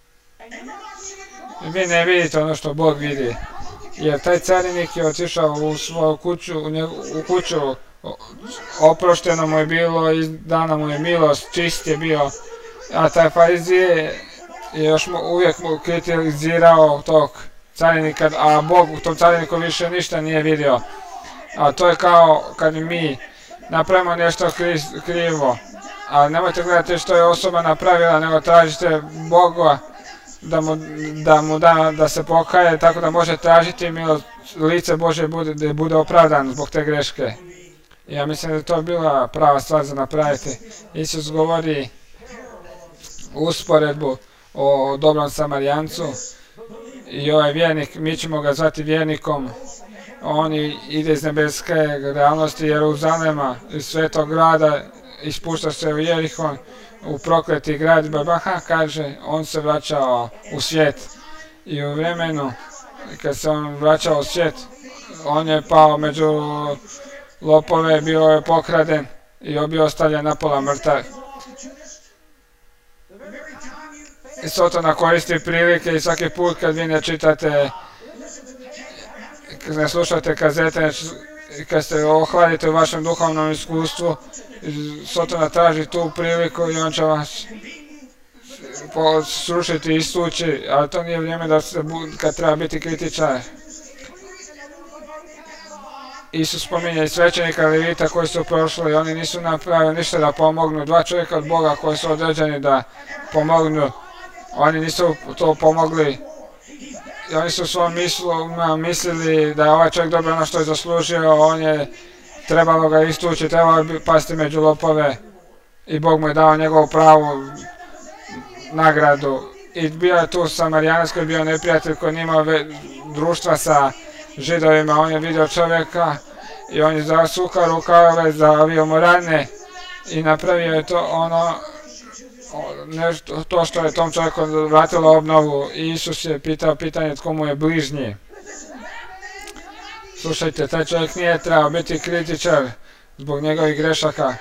Vi ne vidite ono što Bog vidi, jer taj carinik je otišao u svoju kuću, u, njegu, u kuću, oprošteno mu je bilo i dana mu je milost, čist je bio, a taj farizije je još mu, uvijek mu kritizirao tog carinika, a Bog u tom cariniku više ništa nije vidio. A to je kao kad mi napravimo nešto kri, krivo, ali nemojte gledati što je osoba napravila, nego tražite Boga da mu da, mu da, da se pokaje, tako da može tražiti milost, lice Bože bude, da bude opravdan zbog te greške. Ja mislim da je to bila prava stvar za napraviti. Isus govori usporedbu o dobrom Samarijancu i ovaj vjernik, mi ćemo ga zvati vjernikom, on ide iz nebeske realnosti Jeruzalema, iz svetog grada, ispušta se u Jerihon, u prokleti grad, Babaha kaže, on se vraćao u svijet. I u vremenu, kad se on vraćao u svijet, on je pao među lopove, bio je pokraden i bio ostavljen napola mrtav. Sotona koristi prilike i svaki put kad vi ne čitate, kad ne slušate kazete, kad se ohladite u vašem duhovnom iskustvu, Sotona traži tu priliku i on će vas srušiti i istući, ali to nije vrijeme da se, kad treba biti kritičar. Isus spominje i svećenika Levita koji su prošli, oni nisu napravili ništa da pomognu. Dva čovjeka od Boga koji su određeni da pomognu, oni nisu to pomogli. I oni su svom mislima mislili da je ovaj čovjek dobro ono što je zaslužio, on je trebalo ga istući, trebalo bi pasti među lopove i Bog mu je dao njegovu pravu nagradu. I bio je tu Samarijanac koji je bio neprijatelj, koji nije imao društva sa Židovima, on je vidio čovjeka i on je zasukao rukave, zavio mu rane i napravio je to ono, nešto, to što je tom čovjeku vratilo obnovu. I Isus je pitao pitanje tko mu je bližnji. Slušajte, taj čovjek nije trebao biti kritičar zbog njegovih grešaka.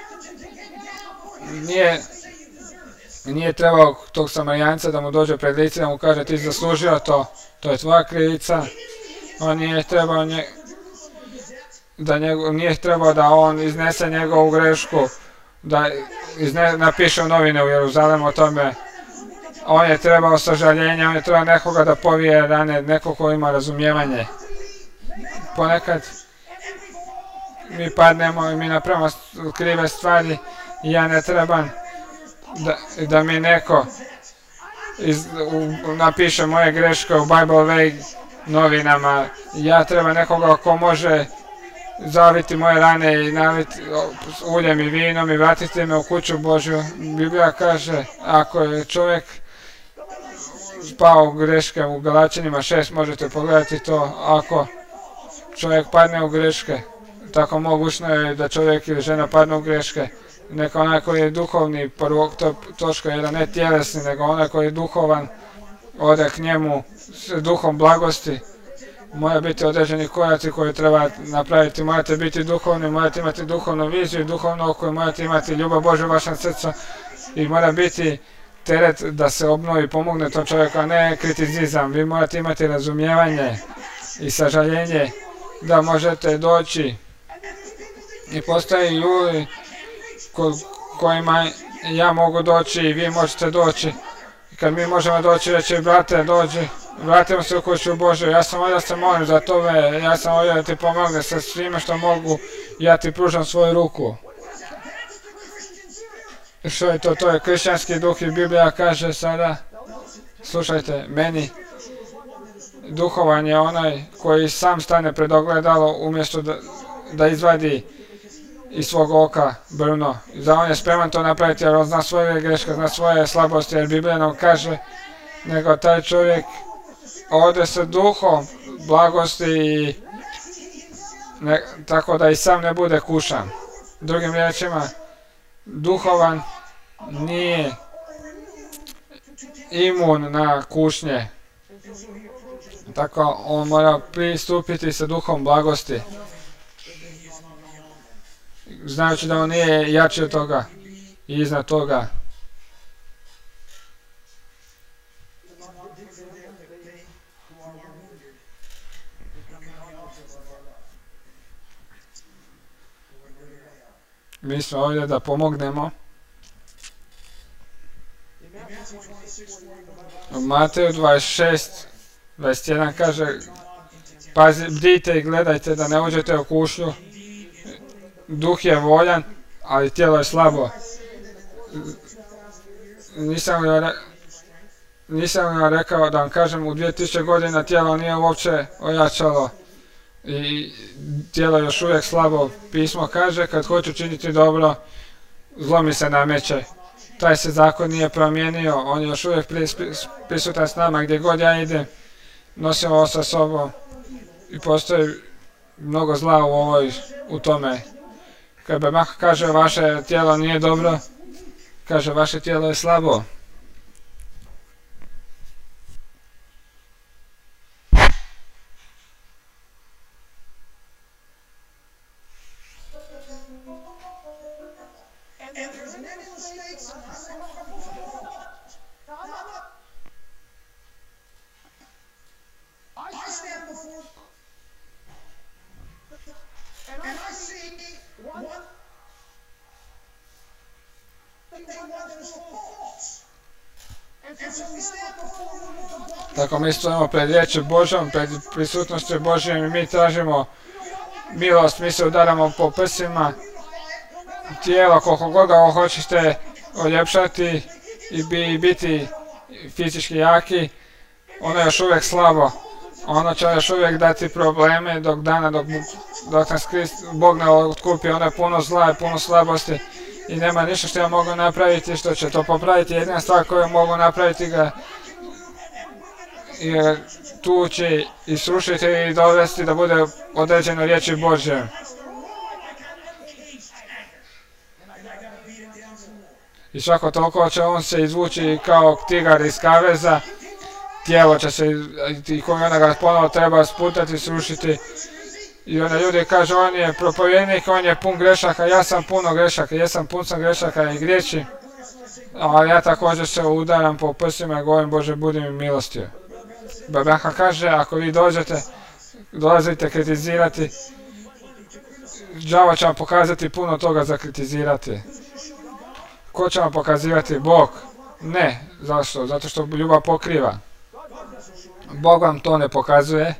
Nije, nije trebao tog Samarijanca da mu dođe pred lice da mu kaže ti zaslužio to, to je tvoja krivica. On nije trebao, nje, da njego, nije trebao da on iznese njegovu grešku, da izne, napiše u novine u Jeruzalemu o tome. On je trebao sažaljenje, on je trebao nekoga da povije rane, nekog ko ima razumijevanje. Ponekad mi padnemo i mi napravimo krive stvari i ja ne trebam da, da mi neko iz, u, napiše moje greške u Bible Way novinama. Ja treba nekoga ko može zaviti moje rane i naliti uljem i vinom i vratiti me u kuću Božju. Biblija kaže, ako je čovjek pao u greške u Galačanima šest, možete pogledati to, ako čovjek padne u greške, tako mogućno je da čovjek ili žena padne u greške, neka onaj koji je duhovni, prvo, to, točka jedan, ne tjelesni, nego onaj koji je duhovan, ode k njemu s duhom blagosti. Mora biti određeni koraci koje treba napraviti, morate biti duhovni, morate imati duhovnu viziju, duhovno oko, morate imati ljubav Božju u vašem srcu i mora biti teret da se obnovi, pomogne tom čovjeku, a ne kritizizam. Vi morate imati razumijevanje i sažaljenje da možete doći i postoji ljudi ko, kojima ja mogu doći i vi možete doći. I kad mi možemo doći reći, brate, dođi, vratimo se u kuću Božju, ja sam ovdje da se molim za tebe, ja sam ovdje da ti pomogne sa svime što mogu, ja ti pružam svoju ruku. Što je to? To je kršćanski duh i Biblija kaže sada, slušajte, meni duhovan je onaj koji sam stane pred ogledalo umjesto da, da izvadi iz svog oka brvno. Da on je spreman to napraviti jer on zna svoje greške, zna svoje slabosti, jer Biblija nam kaže nego taj čovjek ode sa duhom blagosti i ne, tako da i sam ne bude kušan. Drugim riječima, duhovan nije imun na kušnje. Tako on mora pristupiti sa duhom blagosti. Znajući da on nije jači od toga i iznad toga. Mi smo ovdje da pomognemo. U Mateju dvadeset šest, dvadeset jedan kaže, pazi, bdijte i gledajte da ne uđete u kušnju. Duh je voljan, ali tijelo je slabo. Nisam li, re, nisam li rekao da vam kažem, u dvije tisuće godina tijelo nije uopće ojačalo. I tijelo je još uvijek slabo. Pismo kaže, kad hoću činiti dobro, zlo mi se nameće. Taj se zakon nije promijenio, on je još uvijek prisutan s nama, gdje god ja idem, nosim ovo sa sobom. I postoji mnogo zla u ovoj, u tome. Kad Bemah kaže vaše tijelo nije dobro, kaže vaše tijelo je slabo. Tako mi stojimo pred riječi Božom, pred prisutnošću Božjom i mi tražimo milost, mi se udaramo po prsima, tijelo koliko god ga hoćete oljepšati i bi, biti fizički jaki, ono je još uvijek slabo. Ono će još uvijek dati probleme dok dana, dok, dok nas Krist, Bog ne otkupi, ono je puno zla i puno slabosti i nema ništa što ja mogu napraviti što će to popraviti. Jedina stvar koju mogu napraviti ga je tući i srušiti i dovesti da bude određeno riječi Božje. I svako toliko će on se izvući kao tigar iz kaveza, tijelo će se, i koji onda ga ponovo treba sputati, srušiti. I onda ljudi kažu, on je propovjednik, on je pun grešaka, ja sam puno grešaka, jesam pun sam grešaka i griječi. Ali ja također se udaram po prsima i govorim, Bože, budi mi milostio. Babaka kaže, ako vi dođete, dolazite kritizirati, đavo će vam pokazati puno toga za kritizirati. Ko će vam pokazivati? Bog. Ne. Zašto? Zato što ljubav pokriva. Bog vam to ne pokazuje.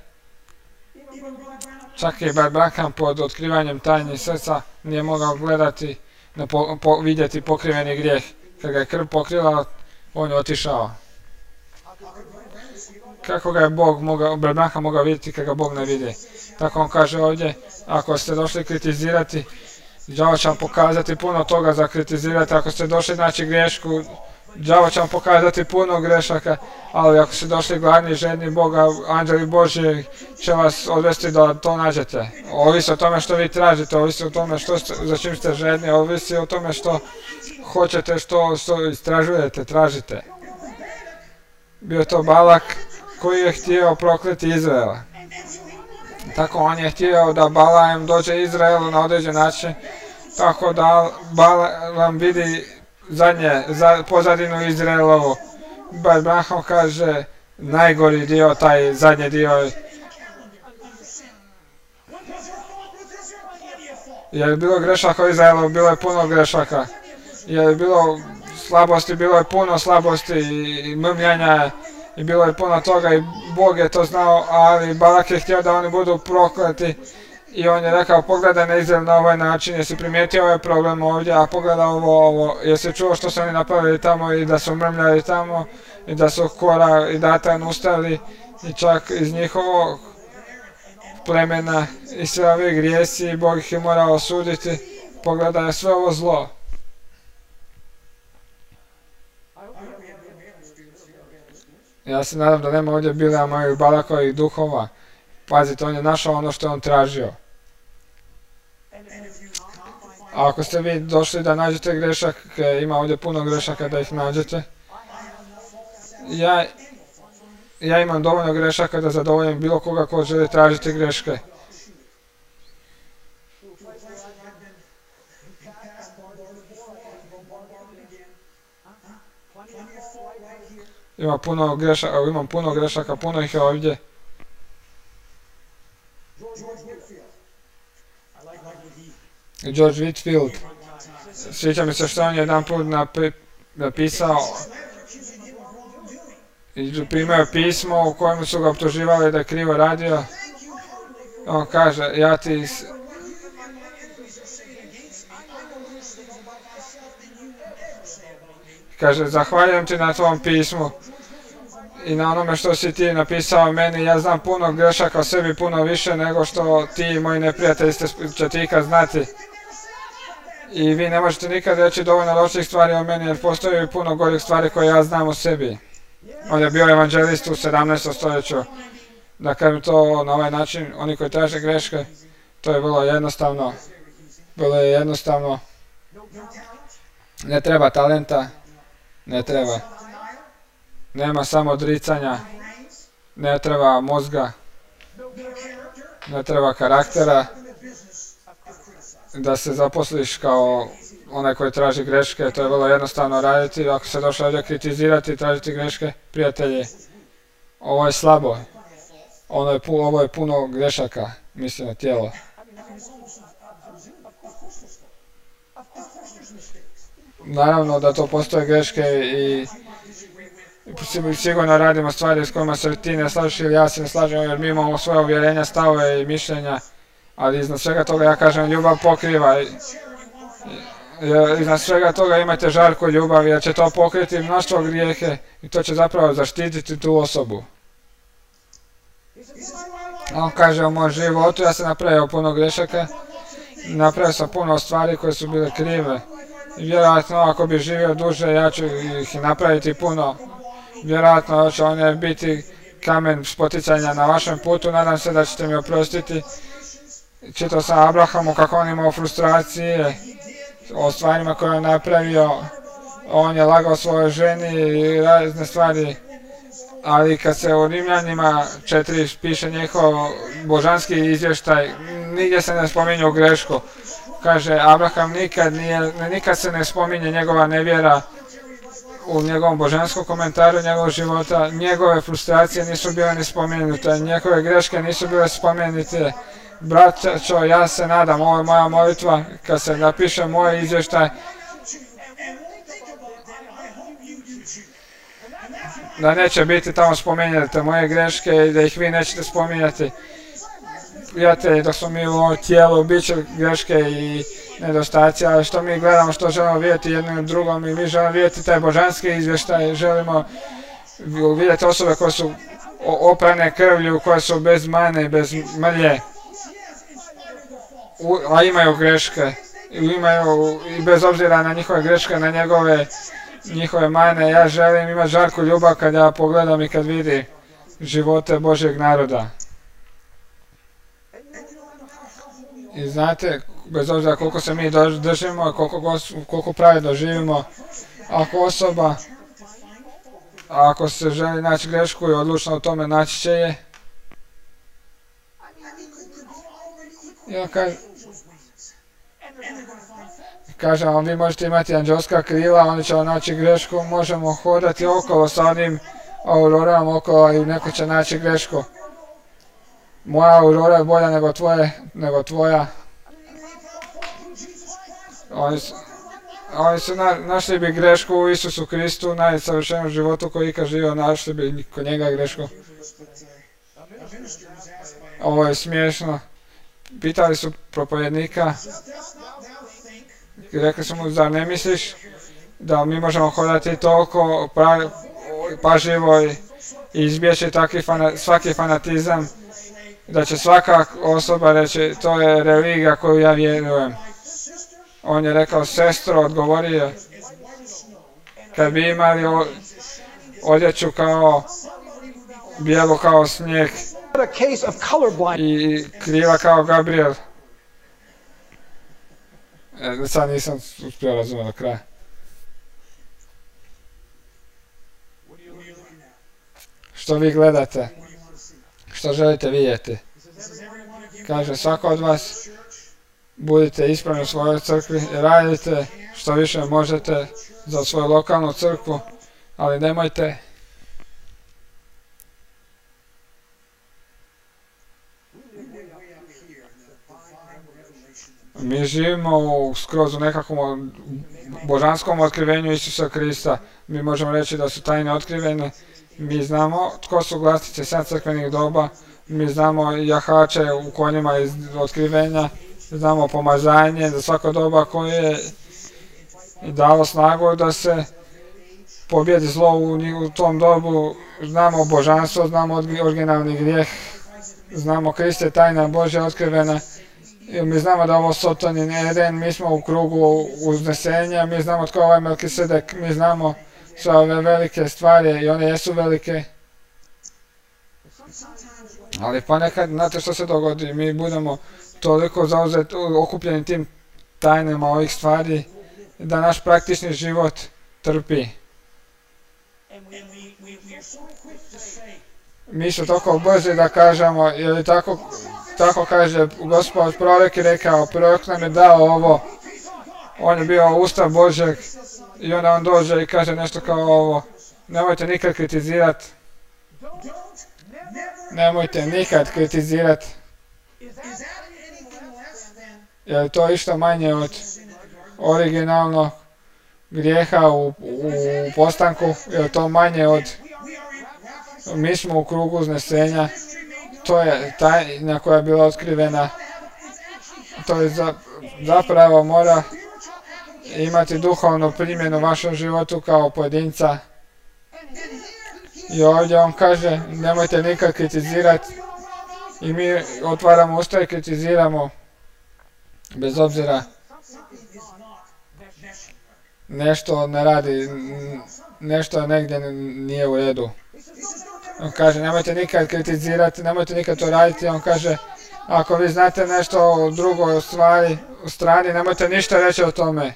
Čak i Branham pod otkrivanjem tajnih srca nije mogao gledati, ne po, po, vidjeti pokriveni grijeh. Kad ga je krv pokrila, on je otišao. Kako ga je Bog mogao, Branham mogao vidjeti kad ga Bog ne vidi? Tako on kaže ovdje, ako ste došli kritizirati, đavo će vam pokazati puno toga za kritizirati. Ako ste došli naći grešku, đavo će vam pokazati puno grešaka, ali ako ste došli gladni, žedni Boga, anđeli Božji će vas odvesti da to nađete. Ovisi o tome što vi tražite, ovisi o tome što ste, za čim ste žedni, ovisi o tome što hoćete, što, što istražujete, tražite. Bio to Balak koji je htio prokleti Izraela. Tako on je htio da Balaam dođe Izraelu na određen način, tako da Balaam vidi zadnje, za, pozadinu Izraelovu. Branham kaže najgori dio, taj zadnji dio. Jer je bilo grešaka u Izraelu, bilo je puno grešaka. Jer je bilo slabosti, bilo je puno slabosti i mrmljanja. I bilo je puno toga i Bog je to znao, ali Balak je htio da oni budu prokleti. I on je rekao, pogledaj na Izrael na ovaj način, jesi primijetio ovaj problem ovdje, a pogledaj ovo, ovo, jesi čuo što su oni napravili tamo i da su mrmljali tamo, i da su Kora i Datan ustali, i čak iz njihovog plemena, i sve ove grijesi, i Bog ih je morao osuditi, pogledaj sve ovo zlo. Ja se nadam da nema ovdje bila mojih Balakovih duhova. Pazite, on je našao ono što je on tražio. A ako ste vi došli da nađete grešake, ima ovdje puno grešaka da ih nađete. Ja, ja imam dovoljno grešaka da zadovoljim bilo koga ko želi tražiti greške. Ima puno grešaka, imam puno grešaka, puno ih je ovdje. George Whitefield. Sviđa mi se što on jedan put napisao i primio pismo u kojem su ga optuživali da je krivo radio. On kaže, ja ti... Kaže, zahvaljujem ti na tvom pismu i na onome što si ti napisao meni. Ja znam puno grešaka o sebi, puno više nego što ti i moji neprijatelji ćete ikad znati. I vi ne možete nikad reći dovoljno loših stvari o meni, jer postoji puno gorih stvari koje ja znam o sebi. On je bio evanđelist u sedamnaestom stoljeću. Da kažem to na ovaj način, oni koji traže greške, to je vrlo jednostavno. Vrlo je jednostavno. Ne treba talenta. Ne treba. Nema samo odricanja. Ne treba mozga. Ne treba karaktera. Da se zaposliš kao onaj koji traži greške, to je vrlo jednostavno raditi. Ako se došao ovdje kritizirati i tražiti greške, prijatelji, ovo je slabo. Ono je, ovo je puno grešaka, mislim na tijelo. Naravno da to postoje greške i Sigurno radimo stvari s kojima se ti ne slažeš ili ja se ne slažem, jer mi imamo svoje uvjerenja, stavove i mišljenja, ali iznad svega toga ja kažem ljubav pokriva. Iznad svega toga imajte žarku ljubavi, jer će to pokriti mnoštvo grijehe i to će zapravo zaštititi tu osobu. On kaže u mom životu, ja sam napravio puno grešaka, napravio sam puno stvari koje su bile krive. Vjerojatno ako bi živio duže, ja ću ih napraviti puno. Vjerojatno će one biti kamen spoticanja na vašem putu, nadam se da ćete mi oprostiti. Čitao sam Abrahamu kako on imao frustracije o stvarima koje on napravio. On je lagao svojoj ženi i razne stvari. Ali kad se u Rimljanima četiri piše njihov božanski izvještaj, nigdje se ne spominje grešku. Kaže, Abraham nikad, nije, nikad se ne spominje njegova nevjera u njegovom božanskom komentaru njegovog života. Njegove frustracije nisu bile ni spomenute, njegove greške nisu bile spomenute. Braćo, ja se nadam, ovo je moja molitva, kad se napiše moj izvještaj, da neće biti tamo spominjate moje greške i da ih vi nećete spominjati. Prijatelji, dok smo mi u ovom tijelu, bit će greške i nedostaci, ali što mi gledamo, što želimo vidjeti jednom drugom i mi želimo vidjeti taj božanski izvještaj, želimo vidjeti osobe koje su oprane krvlju, koje su bez mane i bez mrlje, a imaju greške, imaju, i bez obzira na njihove greške, na njegove njihove mane, ja želim imati žarku ljubav kad ja pogledam i kad vidi živote Božjeg naroda. I znate, bez obzira koliko se mi držimo, koliko, koliko pravedno živimo, ako osoba, ako se želi naći grešku i odlučno u tome naći će je, ja kažem, kažem vam, vi možete imati anđelska krila, oni će vam naći grešku, možemo hodati okolo sa onim aurorama okolo i neko će naći grešku. Moja aurora je bolja nego tvoje, nego tvoja. Oni su, oni su na, našli bi grešku u Isusu Kristu, najsavršenom životu koji ikad živio, našli bi kod njega grešku. Ovo je smiješno. Pitali su propovjednika, rekli su mu, zar ne misliš da mi možemo hodati toliko pra, pažljivo i izbjeći takvi fana, svaki fanatizam, da će svaka osoba reći, to je religija koju ja vjerujem. On je rekao, sestro, odgovorio, kad bi imali odjeću kao bijelu kao snijeg i krila kao Gabriel. E, sad nisam uspio razumjeti do kraja. Što vi gledate? Što želite vidjeti? Kaže, svako od vas budite ispravni u svojoj crkvi, radite što više možete za svoju lokalnu crkvu, ali nemojte mi živimo u, skroz u nekakvom božanskom otkrivenju Isusa Krista. Mi možemo reći da su tajne otkrivene. Mi znamo tko su glasnici sedam crkvenih doba. Mi znamo jahače u konjima iz otkrivenja. Znamo pomazanje za svako doba koje je dalo snagu da se pobjedi zlo u, u tom dobu. Znamo božanstvo, znamo originalni grijeh. Znamo Krist je tajna Božja otkrivena. I mi znamo da ovo Sotonin Eden, mi smo u krugu uznesenja, mi znamo tko je ovaj Melkisedek, mi znamo sve ove velike stvari i one jesu velike. Ali ponekad, znate što se dogodi, mi budemo toliko zauzeti, okupljeni tim tajnama ovih stvari, da naš praktični život trpi. Mi su toliko brzi da kažemo, ili tako, tako kaže Gospod, prorok je rekao, prorok nam je dao ovo, on je bio usta Božeg i onda on dođe i kaže nešto kao ovo, nemojte nikad kritizirati, nemojte nikad kritizirati, jer to išta manje od originalnog grijeha u, u postanku, jer to manje od, mi smo u krugu uznesenja, to je tajna koja je bila otkrivena, to je za, zapravo mora imati duhovnu primjenu u vašem životu kao pojedinca. I ovdje on kaže, nemojte nikad kritizirati, i mi otvaramo usta i kritiziramo, bez obzira nešto ne radi, nešto negdje nije u redu. On kaže, nemojte nikad kritizirati, nemojte nikad to raditi. On kaže, ako vi znate nešto o drugoj stvari, u strani, nemojte ništa reći o tome.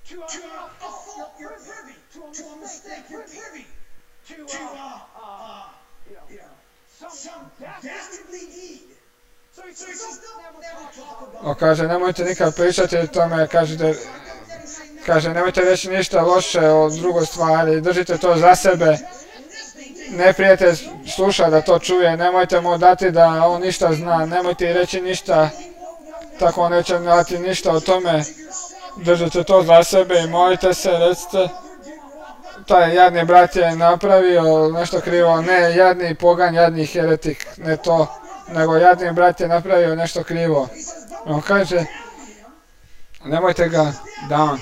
On kaže, nemojte nikad pričati o tome, kažete, kaže, nemojte reći ništa loše o drugoj stvari, držite to za sebe. Neprijatelj sluša da to čuje, nemojte mu dati da on ništa zna, nemojte reći ništa, tako on neće dati ništa o tome. Držite to za sebe i molite se, recite, taj jadni brat je napravio nešto krivo, ne jadni pogan, jadni heretik, ne to, nego jadni brat je napravio nešto krivo. On kaže, nemojte ga down.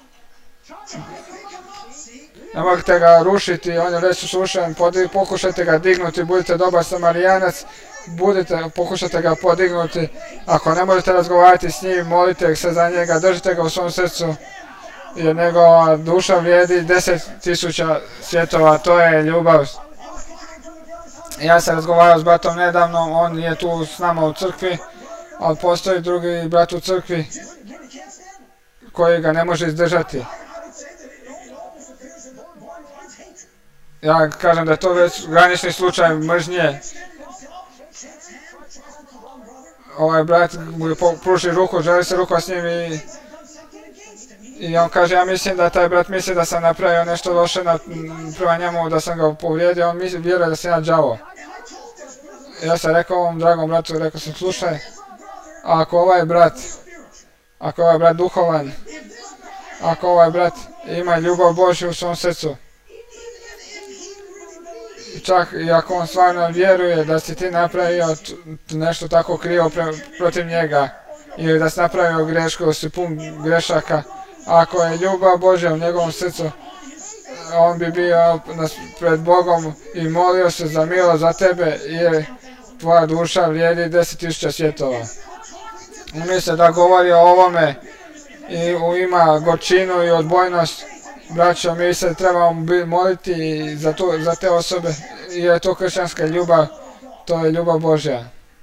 Nemojte ga rušiti, on je već slušan, pokušajte ga dignuti, budite dobar Samarijanac, budite, pokušajte ga podignuti. Ako ne možete razgovarati s njim, molite se za njega, držite ga u svom srcu, jer njegova duša vrijedi deset tisuća svjetova, to je ljubav. Ja sam razgovarao s bratom nedavno, on je tu s nama u crkvi, ali postoji drugi brat u crkvi koji ga ne može izdržati. Ja kažem da je to već granični slučaj mržnje. Ovaj brat mu je pruži ruku, želi se ruka s njim i, i on kaže, ja mislim da taj brat misli da sam napravio nešto loše na, prema njemu, da sam ga povrijedio, on misli, vjeruje da sam ja đavo. Ja sam rekao ovom dragom bratu, rekao sam, slušaj, ako ovaj brat, ako ovaj brat duhovan, ako ovaj brat ima ljubav Božju u svom srcu, čak i ako on stvarno vjeruje da si ti napravio nešto tako krivo protiv njega, ili da si napravio grešku, da si pun grešaka, ako je ljubav Božja u njegovom srcu, on bi bio pred Bogom i molio se za milost za tebe, jer tvoja duša vrijedi deset tisuća svjetova. Umjesto da govori o ovome i ima gorčinu i odbojnost, braćo, mi se trebamo moliti za, to, za te osobe, jer je to kršćanska ljubav, to je ljubav Božja.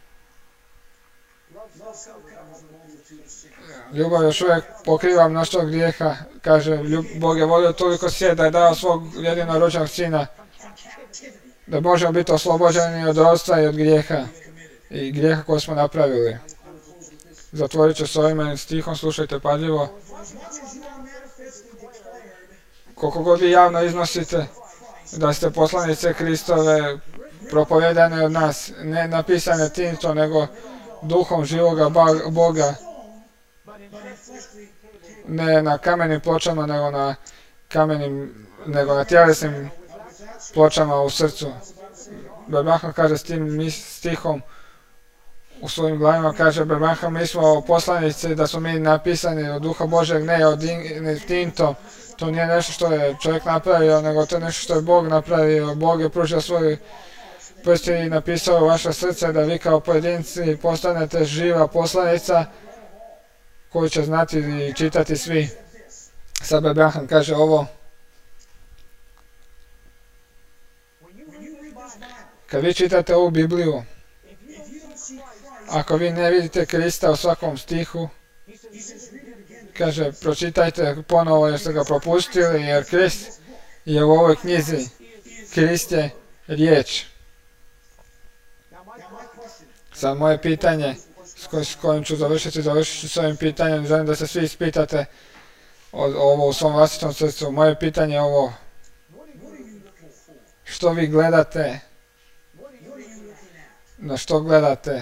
Ljubav još uvijek pokriva mnoštvo grijeha, kaže, Bog je volio toliko svijet da je dao svog jedinorođenog sina, da možemo biti oslobođeni od ropstva i od grijeha, i grijeha koje smo napravili. Zatvorit ću s ovim stihom, slušajte pažljivo. Koliko god vi javno iznosite da ste poslanice Kristove, propovedane od nas, ne napisane tinto, nego duhom živoga Boga, ne na kamenim pločama, nego na kamenim, nego na tjelesnim pločama u srcu. Berbanham kaže s tim stihom u svojim glavima, kaže Berbanham, mi smo poslanice, da smo mi napisani od duha Božeg, ne od tinto. To nije nešto što je čovjek napravio, nego to je nešto što je Bog napravio. Bog je pružio svoj prst i napisao u vaše srce da vi kao pojedinci postanete živa poslanica koju će znati i čitati svi. Sad Berbanham kaže ovo. Kad vi čitate ovu Bibliju, ako vi ne vidite Krista u svakom stihu, kaže, pročitajte ponovo jer ste ga propustili, jer Krist je u ovoj knjizi. Krist je riječ. Sad moje pitanje, s kojim ću završiti, završit ću s ovim pitanjem, želim da se svi ispitate ovo u svom vlastitom srcu. Moje pitanje je ovo, što vi gledate, na što gledate,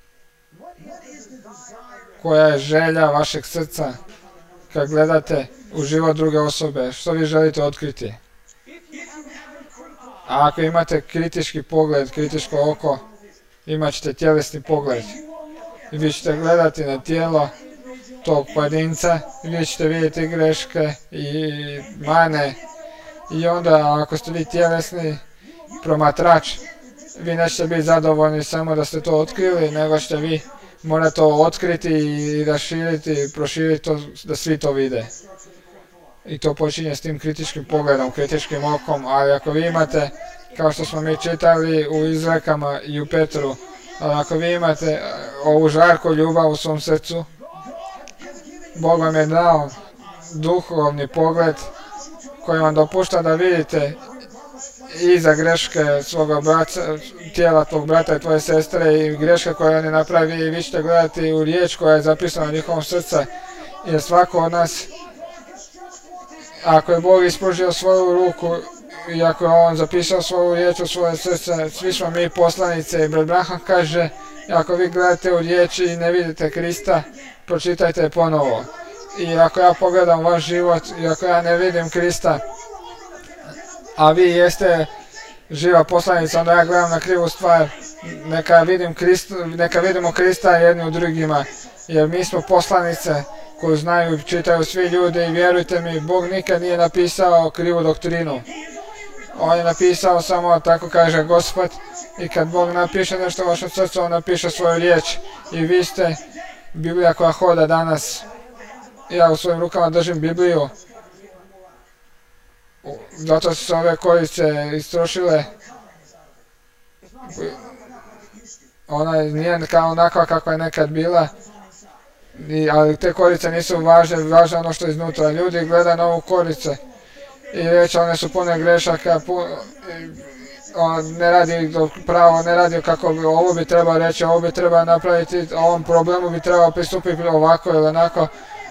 koja je želja vašeg srca kad gledate u život druge osobe, što vi želite otkriti. A ako imate kritički pogled, kritičko oko, imat ćete tjelesni pogled. I vi ćete gledati na tijelo tog pojedinca, vi ćete vidjeti greške i mane. I onda ako ste vi tjelesni promatrač, vi nećete biti zadovoljni samo da ste to otkrili, nego ćete vi morate to otkriti i raširiti, proširiti to, da svi to vide. I to počinje s tim kritičkim pogledom, kritičkim okom, ali ako vi imate, kao što smo mi čitali u izrekama i u Petru, ali ako vi imate ovu žarku ljubav u svom srcu, Bog vam je dao duhovni pogled koji vam dopušta da vidite iza greške svoga brata, tijela tvog brata i tvoje sestre i greške koje oni napravi i vi ćete gledati u riječ koja je zapisana u njihovom srcu, jer svako od nas, ako je Bog ispružio svoju ruku i ako je On zapisao svoju riječ u svoje srce, svi smo mi poslanice i brat Branham kaže, ako vi gledate u riječi i ne vidite Krista, pročitajte je ponovo. I ako ja pogledam vaš život i ako ja ne vidim Krista, a vi jeste živa poslanica, onda ja gledam na krivu stvar, neka, vidim Krista, neka vidimo Krista jedni u drugima, jer mi smo poslanice koju znaju i čitaju svi ljudi i vjerujte mi, Bog nikad nije napisao krivu doktrinu. On je napisao samo, tako kaže Gospod, i kad Bog napiše nešto u vašem srcu, On napiše svoju riječ. I vi ste Biblija koja hoda danas. Ja u svojim rukama držim Bibliju. Zato su se ove korice istrošile. Ona nije kao onakva kakva je nekad bila. I, ali te korice nisu važne, važno ono što je iznutra. Ljudi gledaju na ovu korice i reći one su pune grešaka, pun, on ne radi pravo, ne radi kako bi, ovo bi trebao reći, ovo bi trebao napraviti, ovom problemu bi trebao pristupiti ovako ili onako.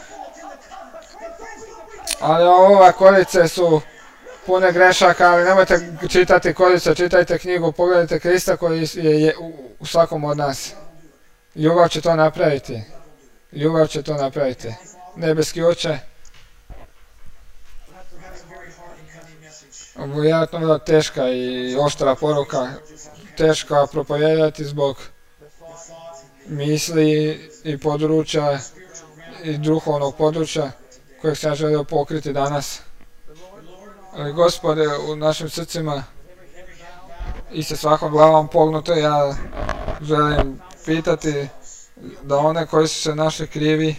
Ali ove korice su pune grešaka, ali nemojte čitati korice, čitajte knjigu, pogledajte Krista koji je, je u, u svakom od nas. Ljubav će to napraviti. Ljubav će to napraviti. Nebeski Oče, vjerojatno je teška i oštra poruka, teška propovijedati zbog misli i područja i duhovnog područja kojeg sam ja želio pokriti danas. Ali Gospode, u našim srcima i sa svakom glavom pognuto ja želim pitati da one koji su se našli krivi,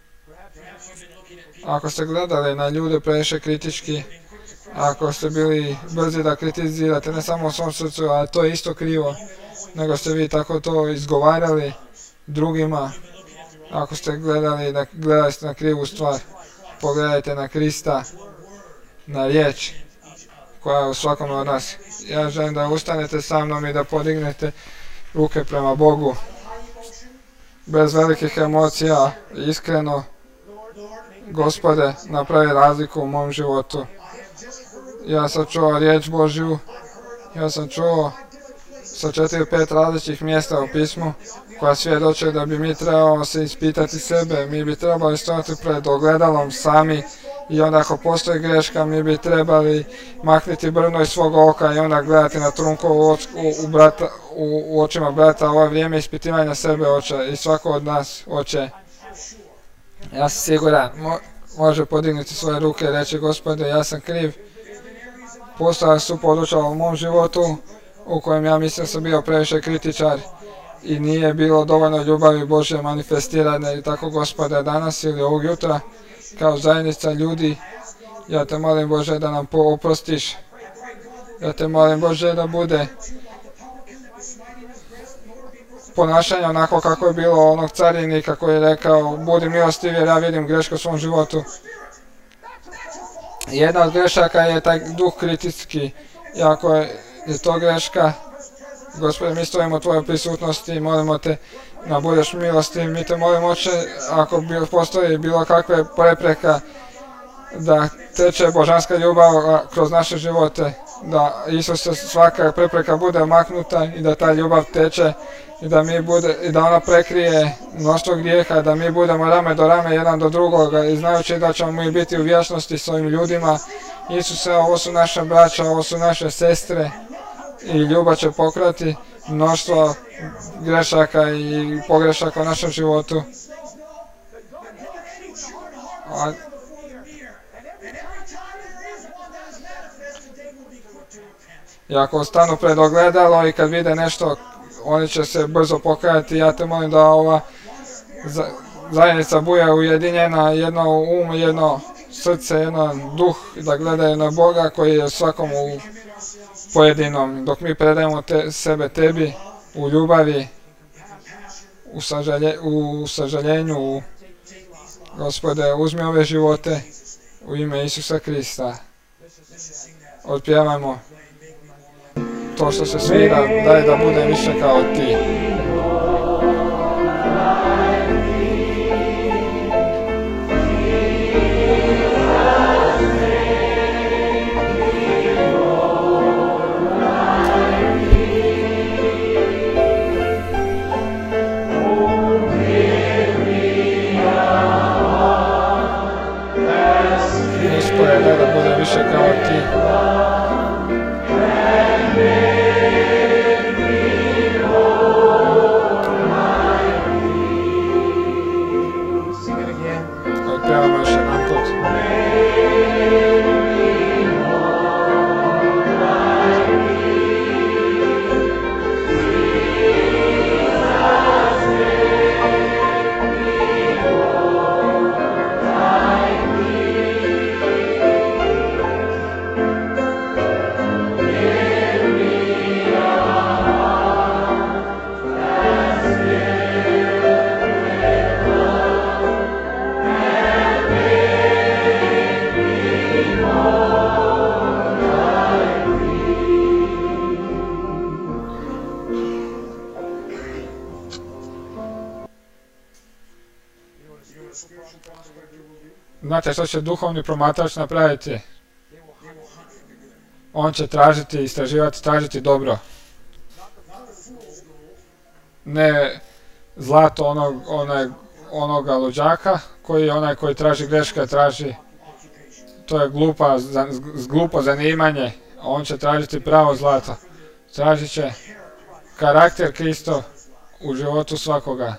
ako ste gledali na ljude previše kritički, ako ste bili brzi da kritizirate ne samo u svom srcu, ali to je isto krivo, nego ste vi tako to izgovarali drugima, ako ste gledali, da gledate na krivu stvar, pogledajte na Krista, na riječ koja je u svakom od nas. Ja želim da ustanete sa mnom i da podignete ruke prema Bogu. Bez velikih emocija, iskreno, Gospode, napravi razliku u mom životu. Ja sam čuo riječ Božju, ja sam čuo sa četiri, pet različitih mjesta u pismu koja svjedoče da bi mi trebalo se ispitati sebe, mi bi trebali stojati pred ogledalom sami i onda ako postoji greška mi bi trebali maknuti brno iz svog oka i onda gledati na trunku u, oč, u, u, brata, u, u očima brata. Ovo je vrijeme ispitivanja sebe, Oče, i svako od nas, Oče. Ja sam siguran, mo, može podignuti svoje ruke i reći, Gospode, ja sam kriv. Postojala su područja u mom životu u kojem ja mislim sam bio previše kritičar i nije bilo dovoljno ljubavi Božje manifestirane i tako, Gospode, danas ili ovog jutra kao zajednica ljudi, ja te molim, Bože, da nam oprostiš. Ja te molim, Bože, da bude ponašanje onako kako je bilo onog carinika koji je rekao, budi milostiv jer ja vidim grešku u svom životu. Jedna od grešaka je taj duh kritički, i ako je, je to greška, Gospode, mi stojimo u tvojoj prisutnosti i molimo te da budeš milostiv. Mi te molimo, Oče, ako postoji bilo kakve prepreka da teče božanska ljubav kroz naše živote, da Isuse svaka prepreka bude maknuta i da ta ljubav teče i da, mi bude, i da ona prekrije mnoštvo grijeha, da mi budemo rame do rame jedan do drugoga i znajući da ćemo mi biti u vječnosti s ovim ljudima. Isuse, ovo su naše braća, ovo su naše sestre i ljubav će pokrati mnoštvo grešaka i pogrešaka u našem životu. A, i ako stanu pred ogledalo i kad vide nešto, oni će se brzo pokajati. Ja te molim da ova zajednica bude ujedinjena, jedno um, jedno srce, jedno duh, da gledaju na Boga koji je svakom u pojedinom. Dok mi predajemo te, sebe tebi u ljubavi, u, sažalje, u sažaljenju, u, Gospode, uzmi ove živote u ime Isusa Krista. Otpjevajmo to što se svira, daj da bude više kao ti. Gospode, daj da bude više kao ti. Otpjevamo još jedan put. Znate što će duhovni promatrač napraviti? On će tražiti, istraživati, tražiti dobro. Ne zlato onog, onaj, onoga luđaka, koji je onaj koji traži greške, traži, to je glupa, glupo zanimanje. On će tražiti pravo zlato. Tražit će karakter Kristov u životu svakoga.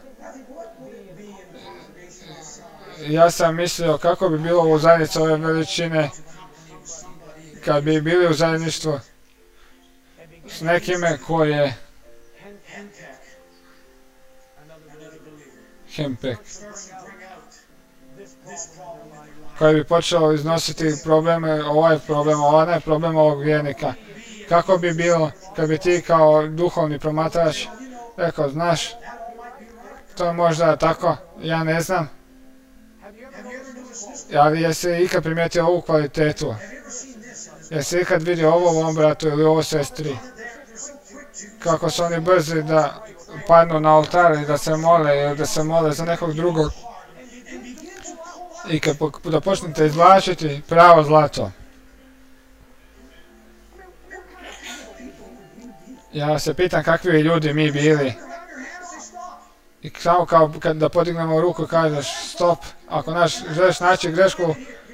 Ja sam mislio kako bi bilo u zajednici ove veličine kad bi bili u zajedništvu s nekime koji je Hempek, koji bi počeo iznositi probleme, ovaj problem, ovaj problem ovog vjernika. Kako bi bilo kad bi ti kao duhovni promatrač rekao, znaš, to je možda tako, ja ne znam. Ali jesi ikad primijetio ovu kvalitetu? Jesi ikad vidio ovo u ovom bratu ili ovo sestri? Kako su oni brzi da padnu na oltar i da se mole ili da se mole za nekog drugog. I kad da počnete izvlačiti pravo zlato. Ja se pitam kakvi ljudi mi bili. I samo kao kad da podignemo ruku i kažeš stop, ako naš, želiš naći grešku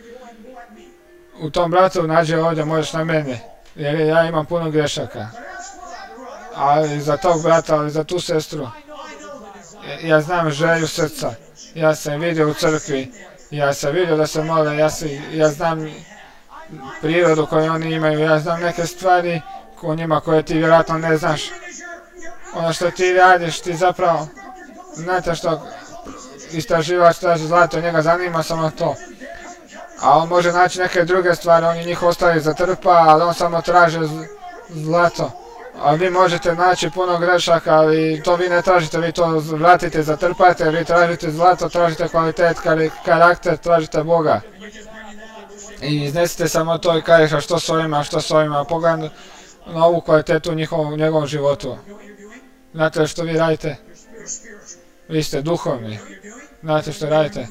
u tom bratu, nađi ovdje, možeš na meni, jer ja imam puno grešaka. Ali za tog brata, ali za tu sestru, ja znam želju srca, ja sam vidio u crkvi, ja sam vidio da se mole, ja, si, ja znam prirodu koju oni imaju, ja znam neke stvari o njima koje ti vjerojatno ne znaš. Ono što ti radiš, ti zapravo, znate što istraživač traži zlato, njega zanima samo to. A on može naći neke druge stvari, on njih ostavi zatrpa, ali on samo traži zlato. A vi možete naći puno grešaka, ali to vi ne tražite, vi to vratite, zatrpate, vi tražite zlato, tražite kvalitet, karakter, tražite Boga. I iznesite samo to i kažeš, a što s ovima, a što s ovima, pogledaj na ovu kvalitetu u njihovom, njegovom životu. Znate što vi radite? Vi ste duhovni. Znate što radite?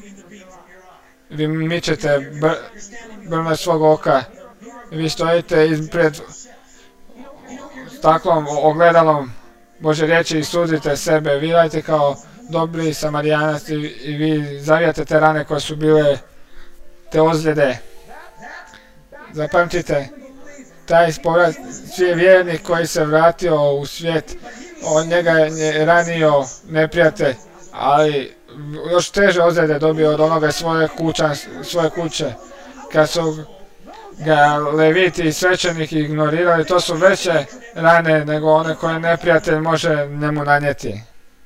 Vi mičete br brme svog oka. Vi stojite ispred takvom ogledalom Bože riječi i sudite sebe, vi radite kao dobri Samarijanac i, i vi zavijate te rane koje su bile te ozljede. Zapamtite, taj povrat, svi vjernik koji se vratio u svijet, on njega je ranio neprijatelj, ali još teže ozljede dobio od onoga svoje, kuća, svoje kuće. Kad su ga leviti i svećeniki ignorirali, to su veće rane nego one koje neprijatelj može njemu nanijeti.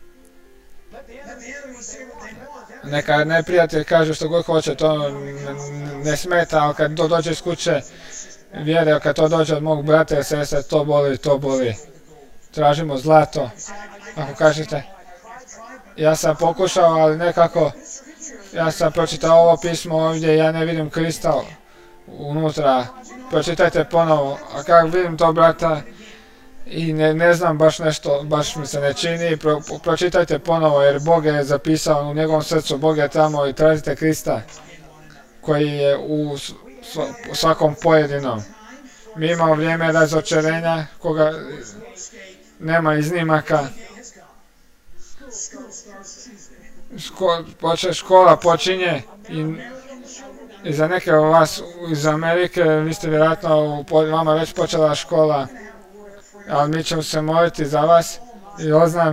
Neka neprijatelj kaže što god hoće, to ne smeta, ali kad to dođe iz kuće vjere, kad to dođe od mog brata i sestre, to boli, to boli. Tražimo zlato. Ako kažete, ja sam pokušao, ali nekako, ja sam pročitao ovo pismo ovdje, ja ne vidim kristal unutra. Pročitajte ponovo, a kako vidim to, brata, i ne, ne znam baš nešto, baš mi se ne čini, Pro, pročitajte ponovo, jer Bog je zapisao u njegovom srcu, Bog je tamo i tražite Krista koji je u svakom pojedinom. Mi imamo vrijeme razočarenja, koga nema iznimaka. Ško, poče, škola počinje i, i za neke od vas iz Amerike, vi ste vjerojatno, vama već počela škola, ali mi ćemo se moliti za vas i oznam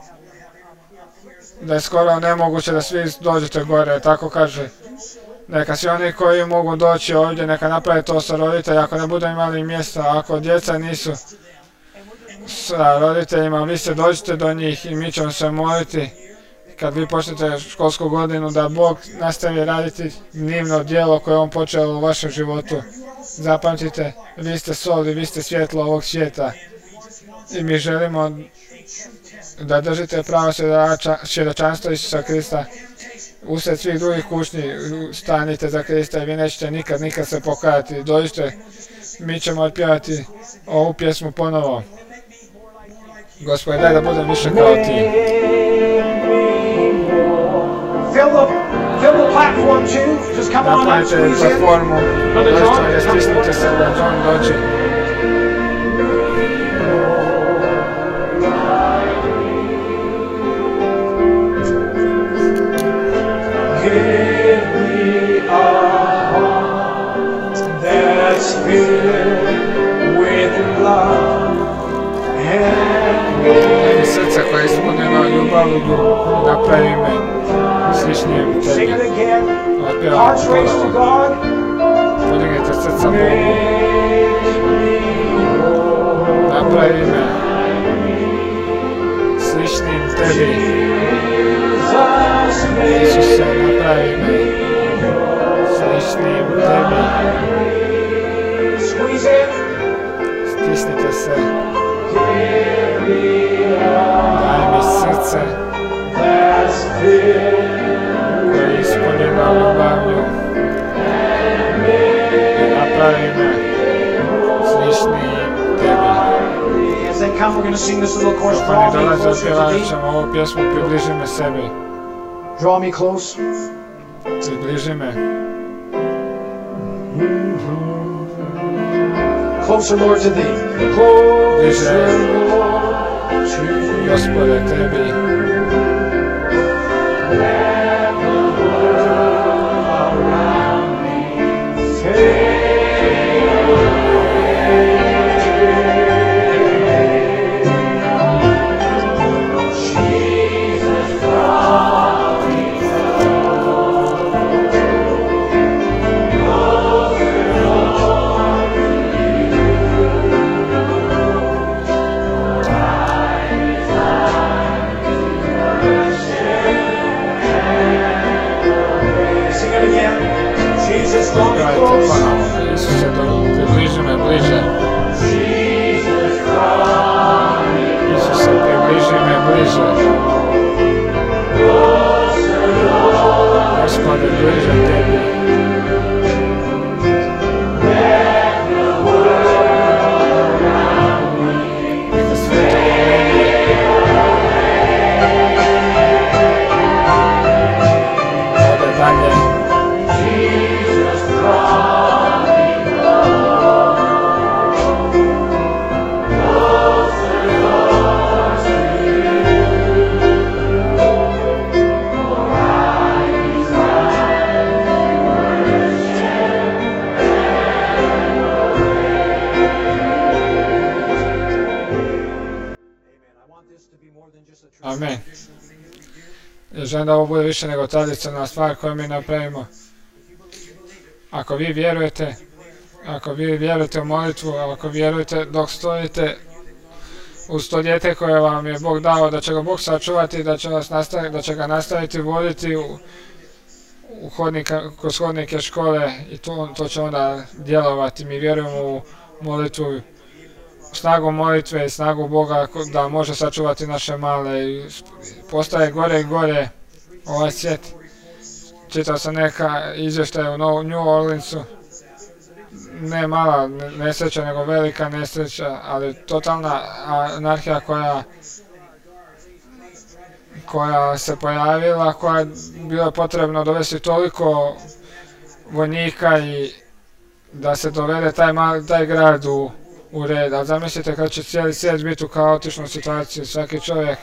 da je skoro nemoguće da svi dođete gore, tako kaže. Neka svi oni koji mogu doći ovdje, neka naprave to sa roditeljima, ako ne budu imali mjesta, ako djeca nisu sa roditeljima, vi se dođete do njih i mi ćemo se moliti kad vi počnete školsku godinu da Bog nastavi raditi divno djelo koje on počeo u vašem životu. Zapamtite, vi ste sol i vi ste svjetlo ovog svijeta i mi želimo da držite pravo svjedočanstvo Isusa Krista. Usred svih drugih kušnji stanite za Krista i vi nećete nikad, nikad se pokajati. Dođite, mi ćemo otpjevati ovu pjesmu ponovo. Gospode, daj da budem više kao ti. Napravite platformu, dođite, stisnite se da John dođe. Give me a heart that's filled with love and Daj mi srce koje je ispunjeno ljubavlju, napravi me sličnijem tebi. Otpjevam ponovo. Podignite srca Bogu. Napravi me sličnim tebi. Isuse, napravi me sličnim tebi. Stisnite se. Daj mi srce koje je ispunjeno ljubavlju i napravi me sličnim tebi. Dok oni dolaze, otpjevat ćemo ovu pjesmu, približi me sebi. Draw me close. Približi me. Closer, Lord, to thee. Bliže, Gospode, tebi. Isuse, približi me bliže. Isuse, približi me bliže. Gospode, bliže tebi. Neka sve to pomeni. Ode dalje. Oh Amen. I želim da ovo bude više nego tradicionalna stvar koju mi napravimo. Ako vi vjerujete, ako vi vjerujete u molitvu, ako vjerujete dok stojite uz to dijete koje vam je Bog dao, da će ga Bog sačuvati, da će, vas nastaviti, da će ga nastaviti voditi u, u hodnika, kroz hodnike škole i to, to će onda djelovati. Mi vjerujemo u molitvu, snagu molitve i snagu Boga da može sačuvati naše male i postaje gore i gore ovaj svijet. Čitao sam neka izvještaje u New Orleansu, ne mala nesreća nego velika nesreća, ali totalna anarhija koja koja se pojavila, koja je bilo potrebno dovesti toliko vojnika i da se dovede taj, mali, taj grad u, u red. A zamislite kad će cijeli svijet biti u kaotičnoj situaciji, svaki čovjek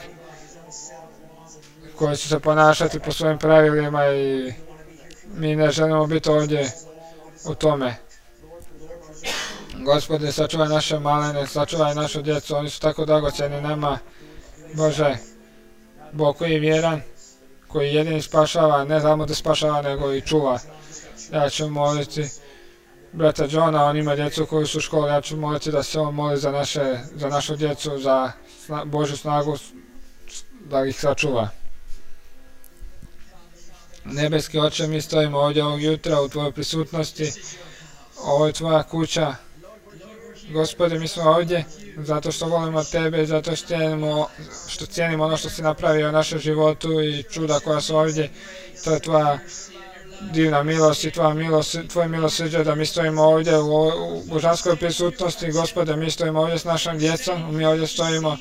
koji će se ponašati po svojim pravilima i mi ne želimo biti ovdje u tome. Gospode, sačuvaj naše malene, sačuvaj našu djecu, oni su tako dragocjeni nama. Bože, Bog koji je vjeran, koji jedini spašava, ne samo da spašava, nego i čuva. Ja ću moliti brata Johna, on ima djecu koji su u školi, ja ću moliti da se on moli za, naše, za našu djecu, za sna, Božju snagu, da ih sačuva. Nebeski Oče, mi stojimo ovdje ovog jutra u Tvojoj prisutnosti, ovo je Tvoja kuća. Gospode, mi smo ovdje zato što volimo Tebe, zato što cijenimo, što cijenimo ono što si napravio u našem životu i čuda koja su ovdje. To je Tvoja divna milost i Tvoja milost, Tvoje milosrđe da mi stojimo ovdje u, u božanskoj prisutnosti. Gospode, mi stojimo ovdje s našom djecom, mi ovdje stojimo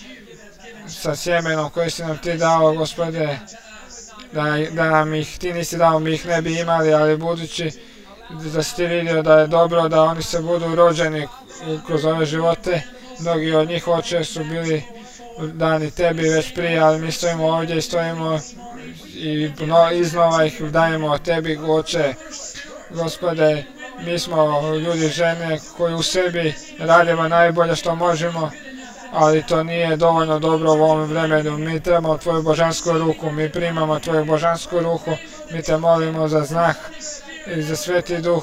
sa sjemenom koje si nam Ti dao, Gospode, da, da nam ih Ti nisi dao, mi ih ne bi imali, ali budući da si Ti vidio da je dobro da oni se budu rođeni kroz ove živote. Mnogi od njih, Oče, su bili dani Tebi već prije, ali mi stojimo ovdje i stojimo i iznova ih dajemo Tebi, Oče. Gospode, mi smo ljudi, žene koji u sebi radimo najbolje što možemo, ali to nije dovoljno dobro u ovom vremenu. Mi trebamo Tvoju božansku ruku, mi primamo Tvoju božansku ruku, mi Te molimo za znak i za Sveti Duh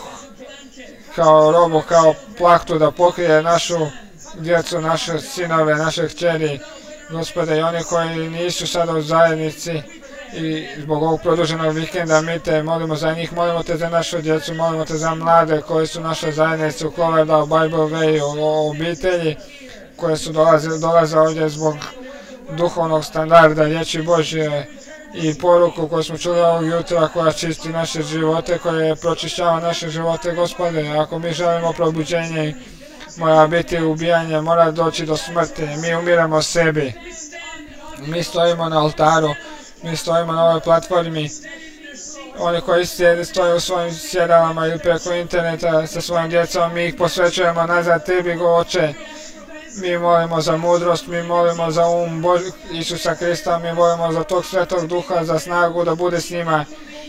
kao robu, kao plahtu da pokrije našu djecu, naše sinove, naše kćeri. Gospode, i oni koji nisu sada u zajednici i zbog ovog produženog vikenda, mi Te molimo za njih, molimo Te za našu djecu, molimo Te za mlade koji su naše zajednice u Cloverdale, Bible Way, u obitelji koje su dolaze, dolaze ovdje zbog duhovnog standarda riječi Božje i poruku koju smo čuli ovog jutra koja čisti naše živote, koja pročišćava naše živote. Gospode, ako mi želimo probuđenje, mora biti ubijanje, mora doći do smrti, mi umiramo sebi. Mi stojimo na oltaru, mi stojimo na ovoj platformi. Oni koji sjede, stoje u svojim sjedalama ili preko interneta sa svojim djecom, mi ih posvećujemo nazad Tebi, Oče. Mi molimo za mudrost, mi molimo za um Bož Isusa Krista, mi molimo za tog Svetog Duha, za snagu da bude s njima.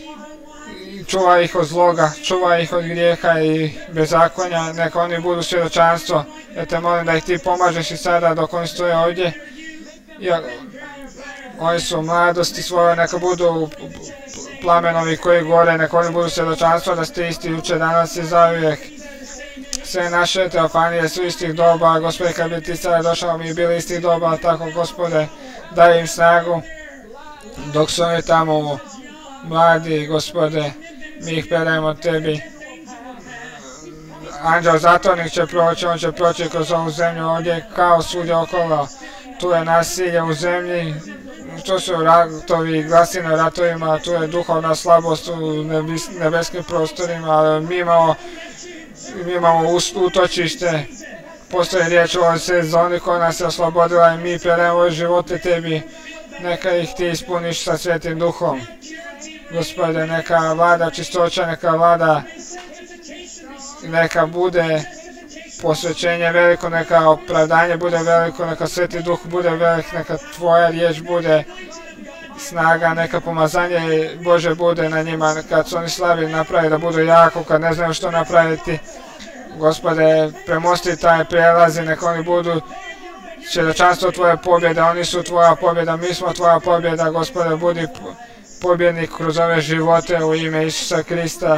Čuvaj ih od zloga, čuvaj ih od grijeha i bezakonja, neka oni budu svjedočanstvo. Ja Te molim da ih Ti pomažeš i sada dok oni stoje ovdje. Ja, oni su u mladosti svoje, neka budu plamenovi koji gore, neka oni budu svjedočanstvo da ste isti juče, danas i zauvijek. Sve naše teofanije su istih doba, Gospode, kad bi Ti sada došao, mi bili istih doba, tako, Gospode, daj im snagu, dok su oni tamo mladi, Gospode, mi ih predajemo Tebi. Anđel zatvornik će proći, on će proći kroz ovu zemlju, ovdje kao svugdje okolo, tu je nasilje u zemlji, to su ratovi, glasine ratovima, tu je duhovna slabost u nebeskim prostorima, ali mi imamo Mi imamo utočište, postoji riječ o ovoj sezoni koja nas je oslobodila i mi predajemo živote Tebi, neka ih Ti ispuniš sa Svetim Duhom. Gospode, neka vlada čistoća, neka vlada, neka bude posvećenje veliko, neka opravdanje bude veliko, neka Sveti Duh bude velik, neka Tvoja riječ bude snaga, neka pomazanje Bože bude na njima, kad su oni slabi napravi da budu jako, kad ne znaju što napraviti. Gospode, premosti taj prijelaz i neka oni budu svjedočanstvo tvoje pobjede, oni su tvoja pobjeda, mi smo tvoja pobjeda, Gospode, budi pobjednik kroz ove živote u ime Isusa Krista.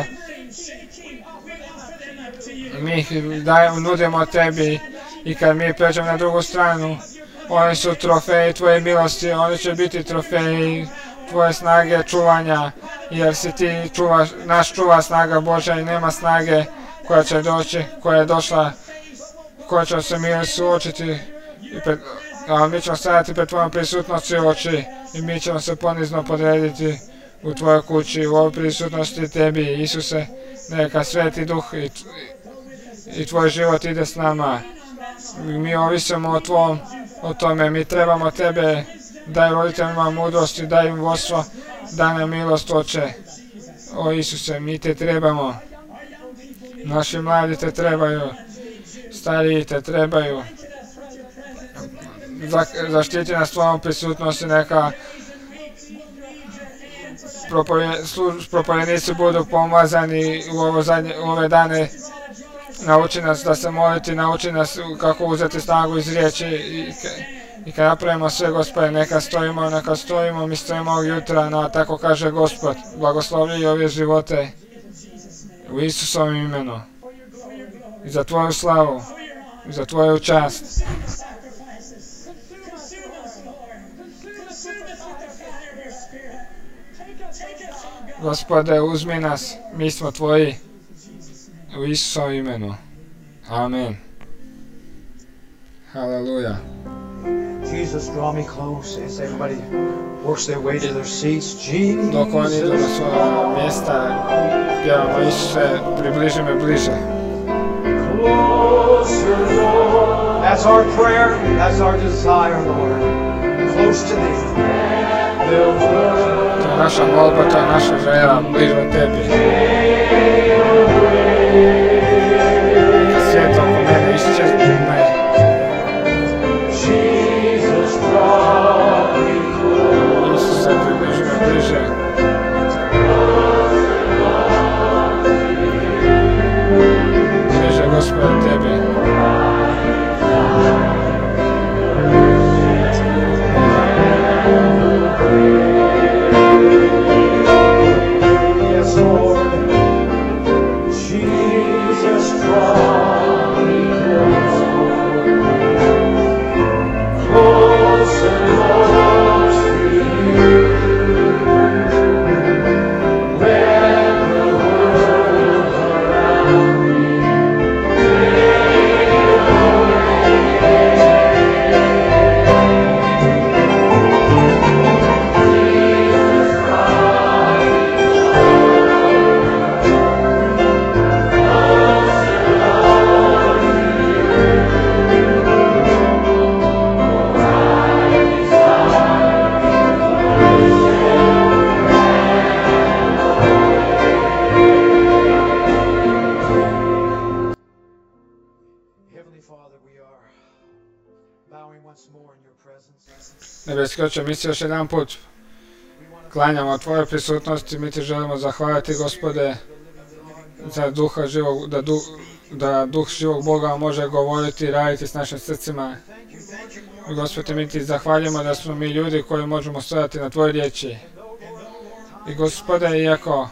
Mi ih dajemo, nudimo tebi i kad mi pređemo na drugu stranu, oni su trofeji tvoje milosti, oni će biti trofeji tvoje snage čuvanja, jer si ti čuvaš, naš čuva snaga Božja i nema snage koja će doći, koja je došla, koja će se mi suočiti, i pred, a mi ćemo stajati pred tvojom prisutnosti oči i mi ćemo se ponizno podrediti u tvojoj kući, u ovoj prisutnosti tebi, Isuse, neka Sveti Duh i, i tvoj život ide s nama. Mi ovisimo o tvom, o tome, mi trebamo tebe, daj roditeljima mudrosti, daj im vodstvo, daj nam milost, Oče. O Isuse, mi te trebamo. Naši mladi te trebaju, stariji te trebaju. Za, zaštiti nas tvojom prisutnosti, neka propovjednici budu pomazani u, ovo zadnje, u ove dane. Nauči nas da se moliti, nauči nas kako uzeti snagu iz riječi i, i kad napravimo sve, Gospode, neka stojimo, neka stojimo, mi stojimo ovog jutra, no tako kaže Gospod, blagoslovi ove živote u Isusovom imenu i za tvoju slavu i za tvoju čast. Gospode, uzmi nas, mi smo tvoji. U Isusovom imenu. Amen. Hallelujah. Jesus, draw me close as everybody works their way to their seats. Jesus. Dok oni idu na svoja mjesta, pjevamo Isuse, približi me bliže. Closer, Lord. That's our prayer. That's our desire, Lord. Close to thee. To je naša molba, to je naša želja, bliže tebi. Neka svijet oko mene iščezne. Isuse, približi me bliže. Bliže, Gospode, tebi. Yes, Lord. Jesus, draw me close, closer, Lord, to you. Let the world around me Nebeski Oče, mi se još jedan put klanjamo o tvojoj prisutnosti, mi ti želimo zahvaliti, Gospode, za duha živog, da, duh, da duh živog Boga može govoriti i raditi s našim srcima. I Gospode, mi ti zahvaljujemo da smo mi ljudi koji možemo stojati na tvojoj riječi. I Gospode, iako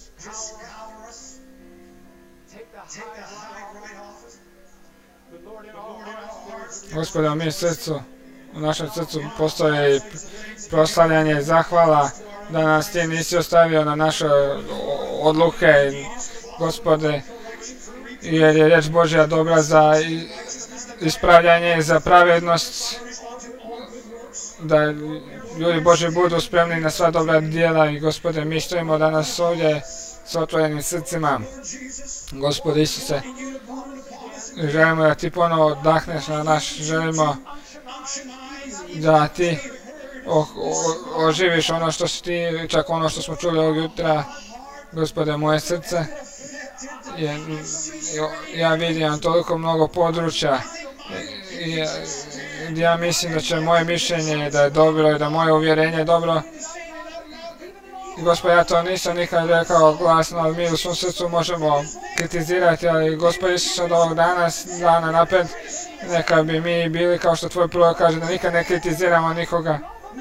Gospode, u mi srcu, u našem srcu postoje proslavljanje, zahvala da nas ti nisi ostavio na naše odluke, Gospode, jer je riječ Božja dobra za ispravljanje, za pravednost, da ljudi Božji budu spremni na sva dobra djela. I Gospode, mi stojimo danas ovdje s otvorenim srcima, Gospode Isuse, želimo da ti ponovo odahneš na naš, želimo da ti o, o, oživiš ono što si ti, čak ono što smo čuli ovog jutra, Gospode, moje srce. Je, ja vidim toliko mnogo područja i ja, ja mislim da će moje mišljenje da je dobro i da moje uvjerenje je dobro Gospod, ja to nisam nikad rekao glasno, ali mi u svom srcu možemo kritizirati, ali Gospod Isus od ovog dana, dana napred, neka bi mi bili kao što tvoj prorok kaže, da nikad ne kritiziramo nikoga.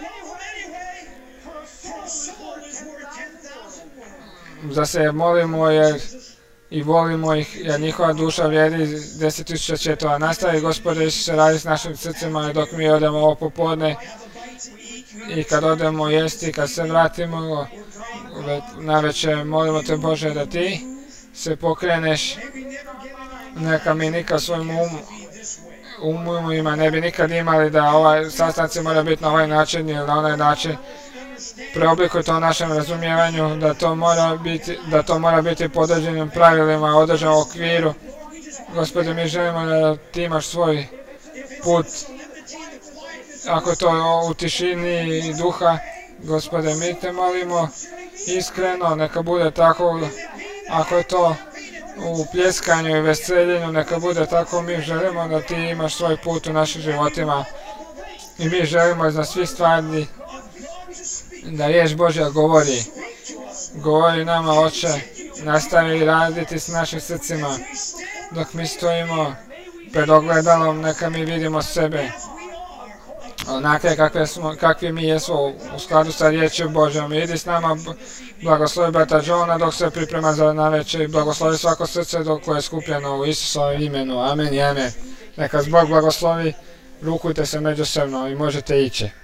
Da se molimo jer i volimo ih, jer njihova duša vrijedi deset tisuća četova. Nastavi Gospode Isuse radi s našim srcima dok mi odemo ovo popodne i kad odemo jesti, kad se vratimo navečer, molimo te Bože da ti se pokreneš, neka mi nikad svojim um, umima ne bi nikad imali da ovaj sastanci mora biti na ovaj način ili na onaj način. Preoblikuj to u našem razumijevanju, da to mora biti, da to mora biti po određenim pravilima, određenom okviru. Gospode, mi želimo da ti imaš svoj put, ako je to u tišini duha. Gospode, mi te molimo iskreno, neka bude tako, ako je to u pljeskanju i veseljenju, neka bude tako. Mi želimo da ti imaš svoj put u našim životima i mi želimo iznad svih stvari da riječ Božja govori, govori nama, Oče, nastavi raditi s našim srcima. Dok mi stojimo pred ogledalom, neka mi vidimo sebe, onake kakve smo, kakvi mi jesmo u skladu sa riječju Božjom. Idi s nama, blagoslovi brata Johna dok se priprema za navečer i blagoslovi svako srce dok je skupljeno u Isusovom imenu. Amen i amen. Neka Bog blagoslovi, rukujte se međusobno i možete ići.